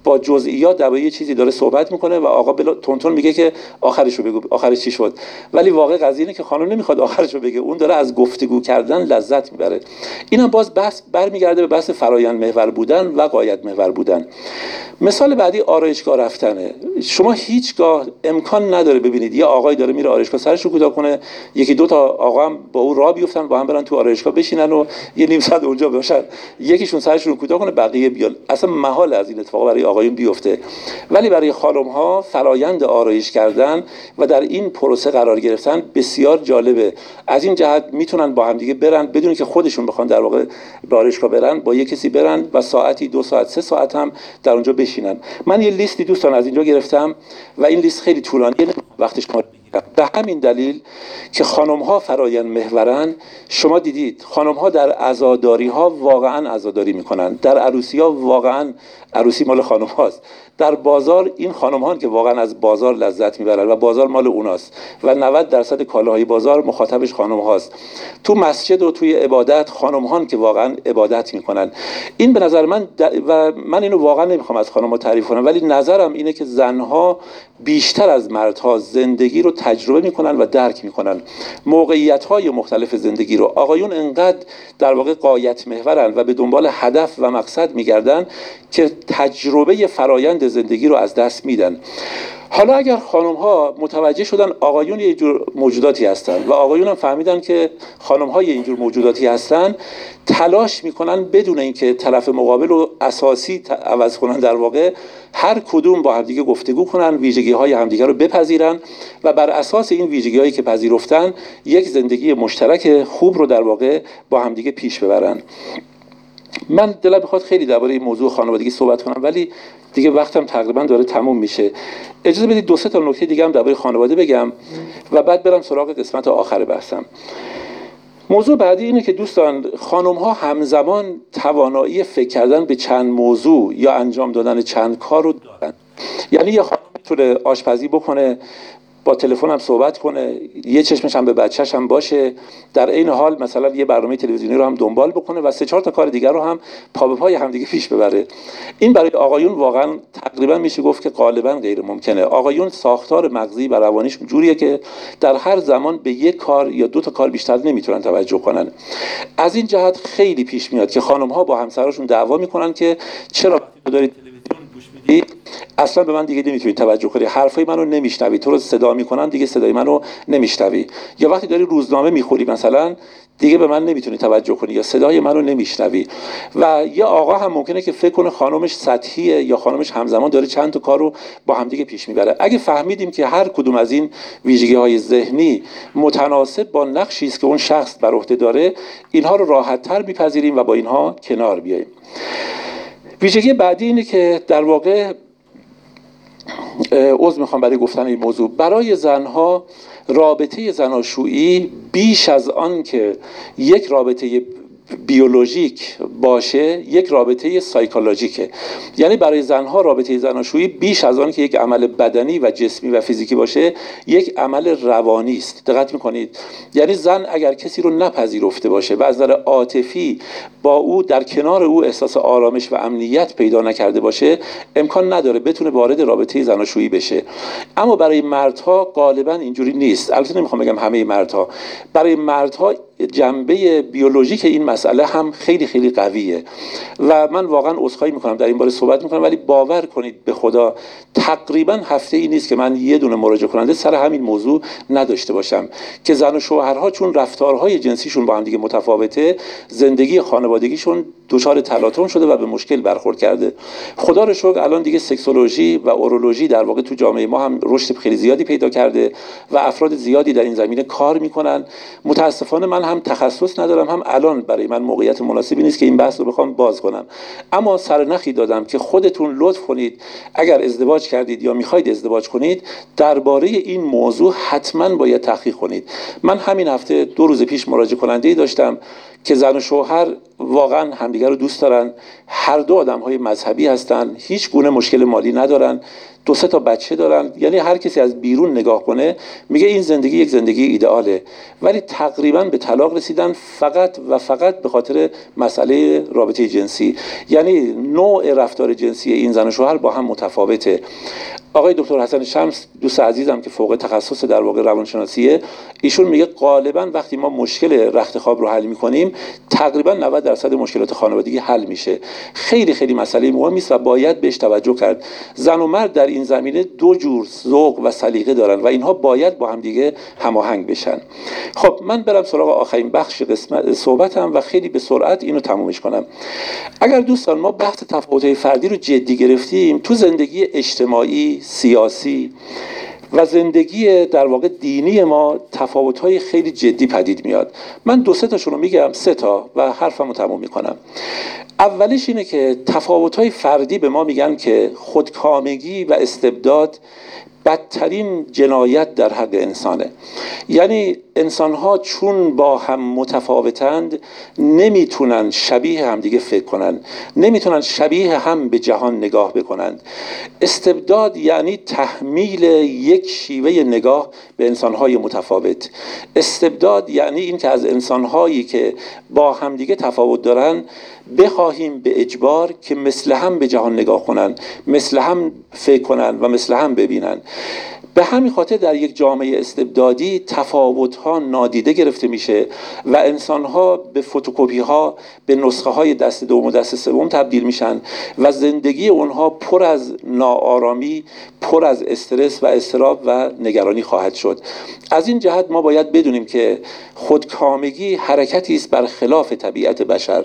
S2: با جزئیات درباره یه چیزی داره صحبت میکنه و آقا بلا تونتون میگه که آخرش رو بگو، آخرش چی شد. ولی واقع قضیه اینه که خانم نمیخواد آخرش رو بگه، اون داره از گفتگو کردن لذت میبره. اینم باز بحث برمیگرده به بحث فرایند محور بودن و غایت محور بودن. مثال بعدی آرایشگاه رفتنه. شما هیچگاه امکان نداره ببینید یه آقایی داره میره آرایشگاه سرش رو کوتاه کنه، یکی دو تا آقا هم با اون راه بیفتن با هم برن تو آرایشگاه بشینن و یه نیم ساعت اونجا باشن، یکیشون سرش رو کوتاه کنه بقیه بیان. اصلا محال از این اتفاق برای آقایون بیفته. ولی برای خانم ها فرایند آرایش کردن و در این پروسه قرار گرفتن بسیار جالبه. از این جهت میتونن با هم دیگه برن بدون که خودشون بخوان در واقع به آرایشگاه برن، با یه کسی برن و ساعتی دو ساعت سه ساعت هم در اونجا بشینن. من یه لیستی دوستان از اینجا گرفتم و این لیست خیلی طولانیه، وقتش ما به همین دلیل که خانم ها فرایند محورن. شما دیدید خانم ها در عزاداری ها واقعا عزاداری میکنن، در عروسی ها واقعا عروسی مال خانم هاست، در بازار این خانم ها که واقعا از بازار لذت میبرن و بازار مال اوناست و نود درصد کالاهای بازار مخاطبش خانم هاست. تو مسجد و توی عبادت خانم ها که واقعا عبادت میکنن. این به نظر من و من اینو واقعا نمیخوام از خانم ها تعریف کنم، ولی نظرم اینه که زنها بیشتر از مردها زندگی رو تجربه میکنن و درک میکنن، موقعیت های مختلف زندگی رو. آقایون انقدر در واقع غایت محورن و به دنبال هدف و مقصد میگردن که تجربه فرایند زندگی رو از دست میدن. حالا اگر خانم ها متوجه شدن آقایون یه جور موجوداتی هستن و آقایون هم فهمیدن که خانم ها یه جور موجوداتی هستن، تلاش میکنن بدون اینکه طرف مقابل رو اساسی عوض کنن، در واقع هر کدوم با همدیگه گفتگو کنن، ویژگی های همدیگه رو بپذیرن و بر اساس این ویژگی هایی که پذیرفتن یک زندگی مشترک خوب رو در واقع با همدیگه پیش ببرن. من دلم میخواد خیلی درباره این موضوع خانوادگی صحبت کنم، ولی دیگه وقتم تقریبا داره تموم میشه. اجازه بدید دو سه تا نکته دیگه هم درباره خانواده بگم و بعد برم سراغ قسمت آخر بحثم. موضوع بعدی اینه که دوستان خانم ها همزمان توانایی فکر کردن به چند موضوع یا انجام دادن چند کار رو دارن. یعنی یه خانم میتونه آشپزی بکنه، با تلفن هم صحبت کنه، یه چشمش هم به بچه‌ش هم باشه، در این حال مثلا یه برنامه تلویزیونی رو هم دنبال بکنه و سه چهار تا کار دیگر رو هم پا به پای همدیگه پیش ببره. این برای آقایون واقعا تقریبا میشه گفت که غالبا غیر ممکنه. آقایون ساختار مغزی و روانیشون جوریه که در هر زمان به یک کار یا دو تا کار بیشتر نمیتونن توجه کنن. از این جهت خیلی پیش میاد که خانم‌ها با همسراشون دعوا میکنن که چرا دارید تلویزیون گوش میدید، اصلا به من دیگه نمیتونی توجه کنی، حرفای منو نمیشنوی، تو رو صدا میکنن دیگه صدای منو نمیشنوی. یا وقتی داری روزنامه میخوری مثلا دیگه به من نمیتونی توجه کنی یا صدای منو نمیشنوی. و یه آقا هم ممکنه که فکر کنه خانمش سطحیه یا خانمش همزمان داره چند تا کارو با همدیگه پیش میبره. اگه فهمیدیم که هر کدوم از این ویژگی‌های ذهنی متناسب با نقشی است که اون شخص بر عهده داره، اینها رو راحت‌تر میپذیریم و با اینها کنار بیاییم. ویژگی بعدی اینه که در واقع عذر میخوام برای گفتن این موضوع، برای زنها رابطه زناشویی بیش از آن که یک رابطه بیولوژیک باشه یک رابطه سایکولوژیکه. یعنی برای زنها رابطه زناشویی بیش از آن که یک عمل بدنی و جسمی و فیزیکی باشه یک عمل روانی است. دقت میکنید؟ یعنی زن اگر کسی رو نپذیرفته باشه و از نظر عاطفی با او در کنار او احساس آرامش و امنیت پیدا نکرده باشه، امکان نداره بتونه وارد رابطه زناشویی بشه. اما برای مردها غالبا اینجوری نیست. البته نمیخوام بگم همه مردها، برای مردها جنبه بیولوژیک این مسئله هم خیلی خیلی قویه و من واقعا عذرخواهی میکنم در این باره صحبت میکنم، ولی باور کنید به خدا تقریبا هفته ای نیست که من یه دونه مراجعه کننده سر همین موضوع نداشته باشم که زن و شوهرها چون رفتارهای جنسیشون با هم دیگه متفاوته، زندگی خانوادگیشون دچار تلاطم شده و به مشکل برخورد کرده. خدا رو شکر الان دیگه سکسولوژی و اورولوژی در واقع تو جامعه ما هم رشد خیلی زیادی پیدا کرده و افراد زیادی در این زمینه کار میکنن. متاسفانه من هم تخصص ندارم، هم الان برای من موقعیت مناسبی نیست که این بحث رو بخوام باز کنم، اما سرنخی دادم که خودتون لطف کنید اگر ازدواج کردید یا میخواید ازدواج کنید درباره این موضوع حتما باید تحقیق کنید. من همین هفته دو روز پیش مراجعه کننده‌ای داشتم که زن و شوهر واقعا همدیگر رو دوست دارن، هر دو آدم‌های مذهبی هستن، هیچ گونه مشکل مالی ندارن، دو سه تا بچه دارن. یعنی هر کسی از بیرون نگاه کنه میگه این زندگی یک زندگی ایدئاله، ولی تقریبا به طلاق رسیدن فقط و فقط به خاطر مسئله رابطه جنسی. یعنی نوع رفتار جنسی این زن و شوهر با هم متفاوته. آقای دکتر حسن شمس دوست عزیزم که فوق تخصص در واقع روانشناسیه، ایشون میگه غالبا وقتی ما مشکل رخت خواب رو حل میکنیم تقریبا نود درصد مشکلات خانوادگی حل میشه. خیلی خیلی مسئله مهمی است و باید بهش توجه کرد. زن و مرد در این زمینه دو جور ذوق و سلیقه دارن و اینها باید با هم دیگه هماهنگ بشن. خب من برم سراغ آخرین بخش قسمت صحبتم و خیلی به سرعت اینو تمومش کنم. اگر دوستان ما بحث تفاوت‌های فردی رو جدی گرفتیم، تو زندگی اجتماعی، سیاسی و زندگی در واقع دینی ما تفاوت‌های خیلی جدی پدید میاد. من دو سه تاشون رو میگم، سه تا، و حرفمو تموم میکنم. اولش اینه که تفاوت‌های فردی به ما میگن که خودکامگی و استبداد بدترین جنایت در حق انسانه. یعنی انسان‌ها چون با هم متفاوتند نمیتونن شبیه هم دیگه فکر کنن، نمیتونن شبیه هم به جهان نگاه بکنند. استبداد یعنی تحمیل یک شیوه نگاه به انسان‌های متفاوت. استبداد یعنی این که از انسان‌هایی که با هم دیگه تفاوت دارن بخواهیم به اجبار که مثل هم به جهان نگاه کنن، مثل هم فکر کنن و مثل هم ببینن. به همین خاطر در یک جامعه استبدادی تفاوت‌ها نادیده گرفته میشه و انسان‌ها به فتوکپی‌ها، به نسخه‌های دست دوم و دست سوم تبدیل میشن و زندگی اونها پر از ناآرامی، پر از استرس و اضطراب و نگرانی خواهد شد. از این جهت ما باید بدونیم که خودکامگی حرکتی است بر خلاف طبیعت بشر،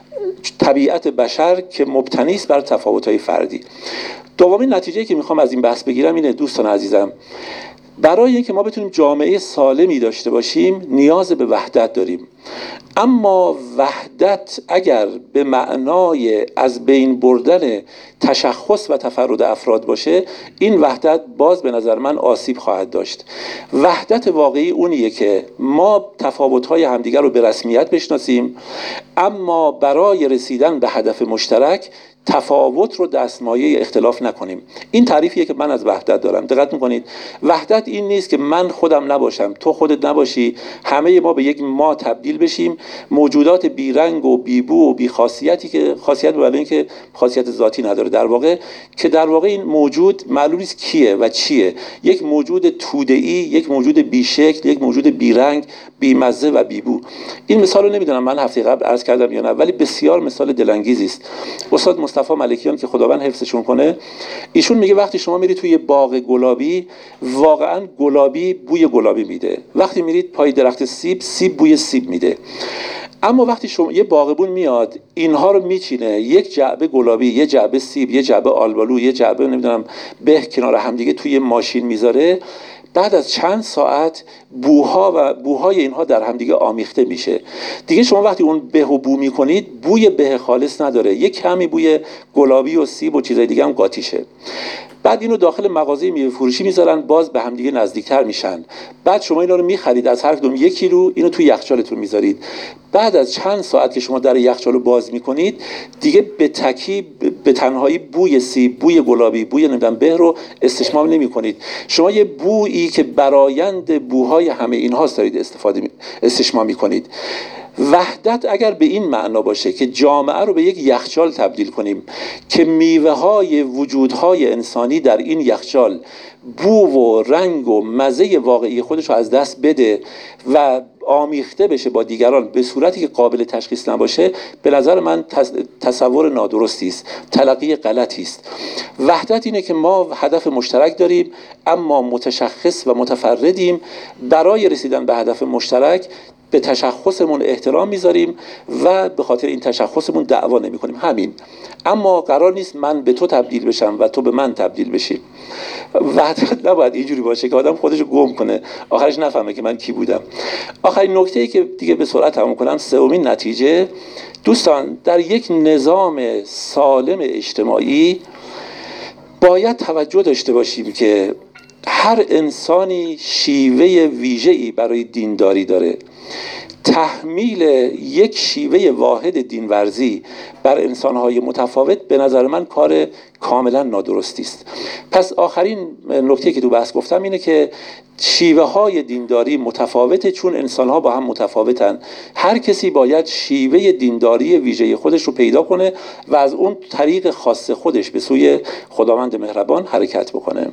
S2: طبیعت بشر که مبتنی است بر تفاوت‌های فردی. دومین نتیجه‌ای که میخوام از این بحث بگیرم اینه دوستان عزیزم، برای اینکه ما بتونیم جامعه سالمی داشته باشیم نیاز به وحدت داریم. اما وحدت اگر به معنای از بین بردن تشخص و تفرد افراد باشه، این وحدت باز به نظر من آسیب خواهد داشت. وحدت واقعی اونیه که ما تفاوت‌های همدیگر رو به رسمیت بشناسیم، اما برای رسیدن به هدف مشترک تفاوت رو دستمایه اختلاف نکنیم. این تعریفیه که من از وحدت دارم. دقت میکنید وحدت این نیست که من خودم نباشم، تو خودت نباشی، همه ما به یک ما تبدیل بشیم، موجودات بیرنگ و بیبو و بیخاصیتی که خاصیت به معنی که خاصیت ذاتی نداره در واقع، که در واقع این موجود معلوم نیست کیه و چیه. یک موجود توده‌ای، یک موجود بیشکل، یک موجود بیرنگ، بیمزه و بیبو. این مثال رو نمیدونم من هفته قبل عرض کردم یا نه، ولی بسیار مثال دلانگیزی است. استاد مصطفی ملکیان که خداوند حفظشون کنه، ایشون میگه وقتی شما میرید توی باغ گلابی، واقعا گلابی بوی گلابی میده. وقتی میرید پای درخت سیب، سیب بوی سیب میده. اما وقتی شما یه باغبون میاد اینها رو میچینه، یک جعبه گلابی، یه جعبه سیب، یه جعبه آلبالو، یه جعبه نمیدونم به کنار هم دیگه توی ماشین میذاره، بعد از چند ساعت بوها و بوهای اینها در هم دیگه آمیخته میشه. دیگه شما وقتی اون به و بو میکنید بوی به خالص نداره، یک کمی بوی گلابی و سیب و چیزای دیگه هم قاطیشه. بعد اینو داخل مغازه میوه فروشی میذارن، باز به هم دیگه نزدیکتر میشن. بعد شما اینا رو میخرید، از هر کدوم یک کیلو اینو توی یخچالتون میذارید. بعد از چند ساعت که شما در یخچال رو باز میکنید دیگه به تکی به تنهایی بوی سیب، بوی گلابی، بوی نمیدونم به رو استشمام نمیکنید. شما یه بویی که برایند بوهای همه اینهاست دارید استفاده می... استشمام میکنید. وحدت اگر به این معنا باشه که جامعه رو به یک یخچال تبدیل کنیم که میوه های وجودهای انسانی در این یخچال بو و رنگ و مزه واقعی خودش رو از دست بده و آمیخته بشه با دیگران به صورتی که قابل تشخیص نباشه، به نظر من تصور نادرستی است، تلقی غلطی است. وحدت اینه که ما هدف مشترک داریم اما متشخص و متفردیم. برای رسیدن به هدف مشترک به تشخصمون احترام میذاریم و به خاطر این تشخصمون دعوا نمی کنیم. همین. اما قرار نیست من به تو تبدیل بشم و تو به من تبدیل بشی. وحدت نباید اینجوری باشه که آدم خودشو گم کنه، آخرش نفهمه که من کی بودم. آخرین نکته‌ای که دیگه به سرعت تموم کنم، سومین نتیجه، دوستان در یک نظام سالم اجتماعی باید توجه داشته باشیم که هر انسانی شیوه ویژه‌ای برای دینداری داره. تحمیل یک شیوه واحد دینورزی بر انسانهای متفاوت به نظر من کار کاملا نادرستی است. پس آخرین نکته که تو بحث گفتم اینه که شیوه های دینداری متفاوته، چون انسانها با هم متفاوتن. هر کسی باید شیوه دینداری ویژه خودش رو پیدا کنه و از اون طریق خاص خودش به سوی خداوند مهربان حرکت بکنه.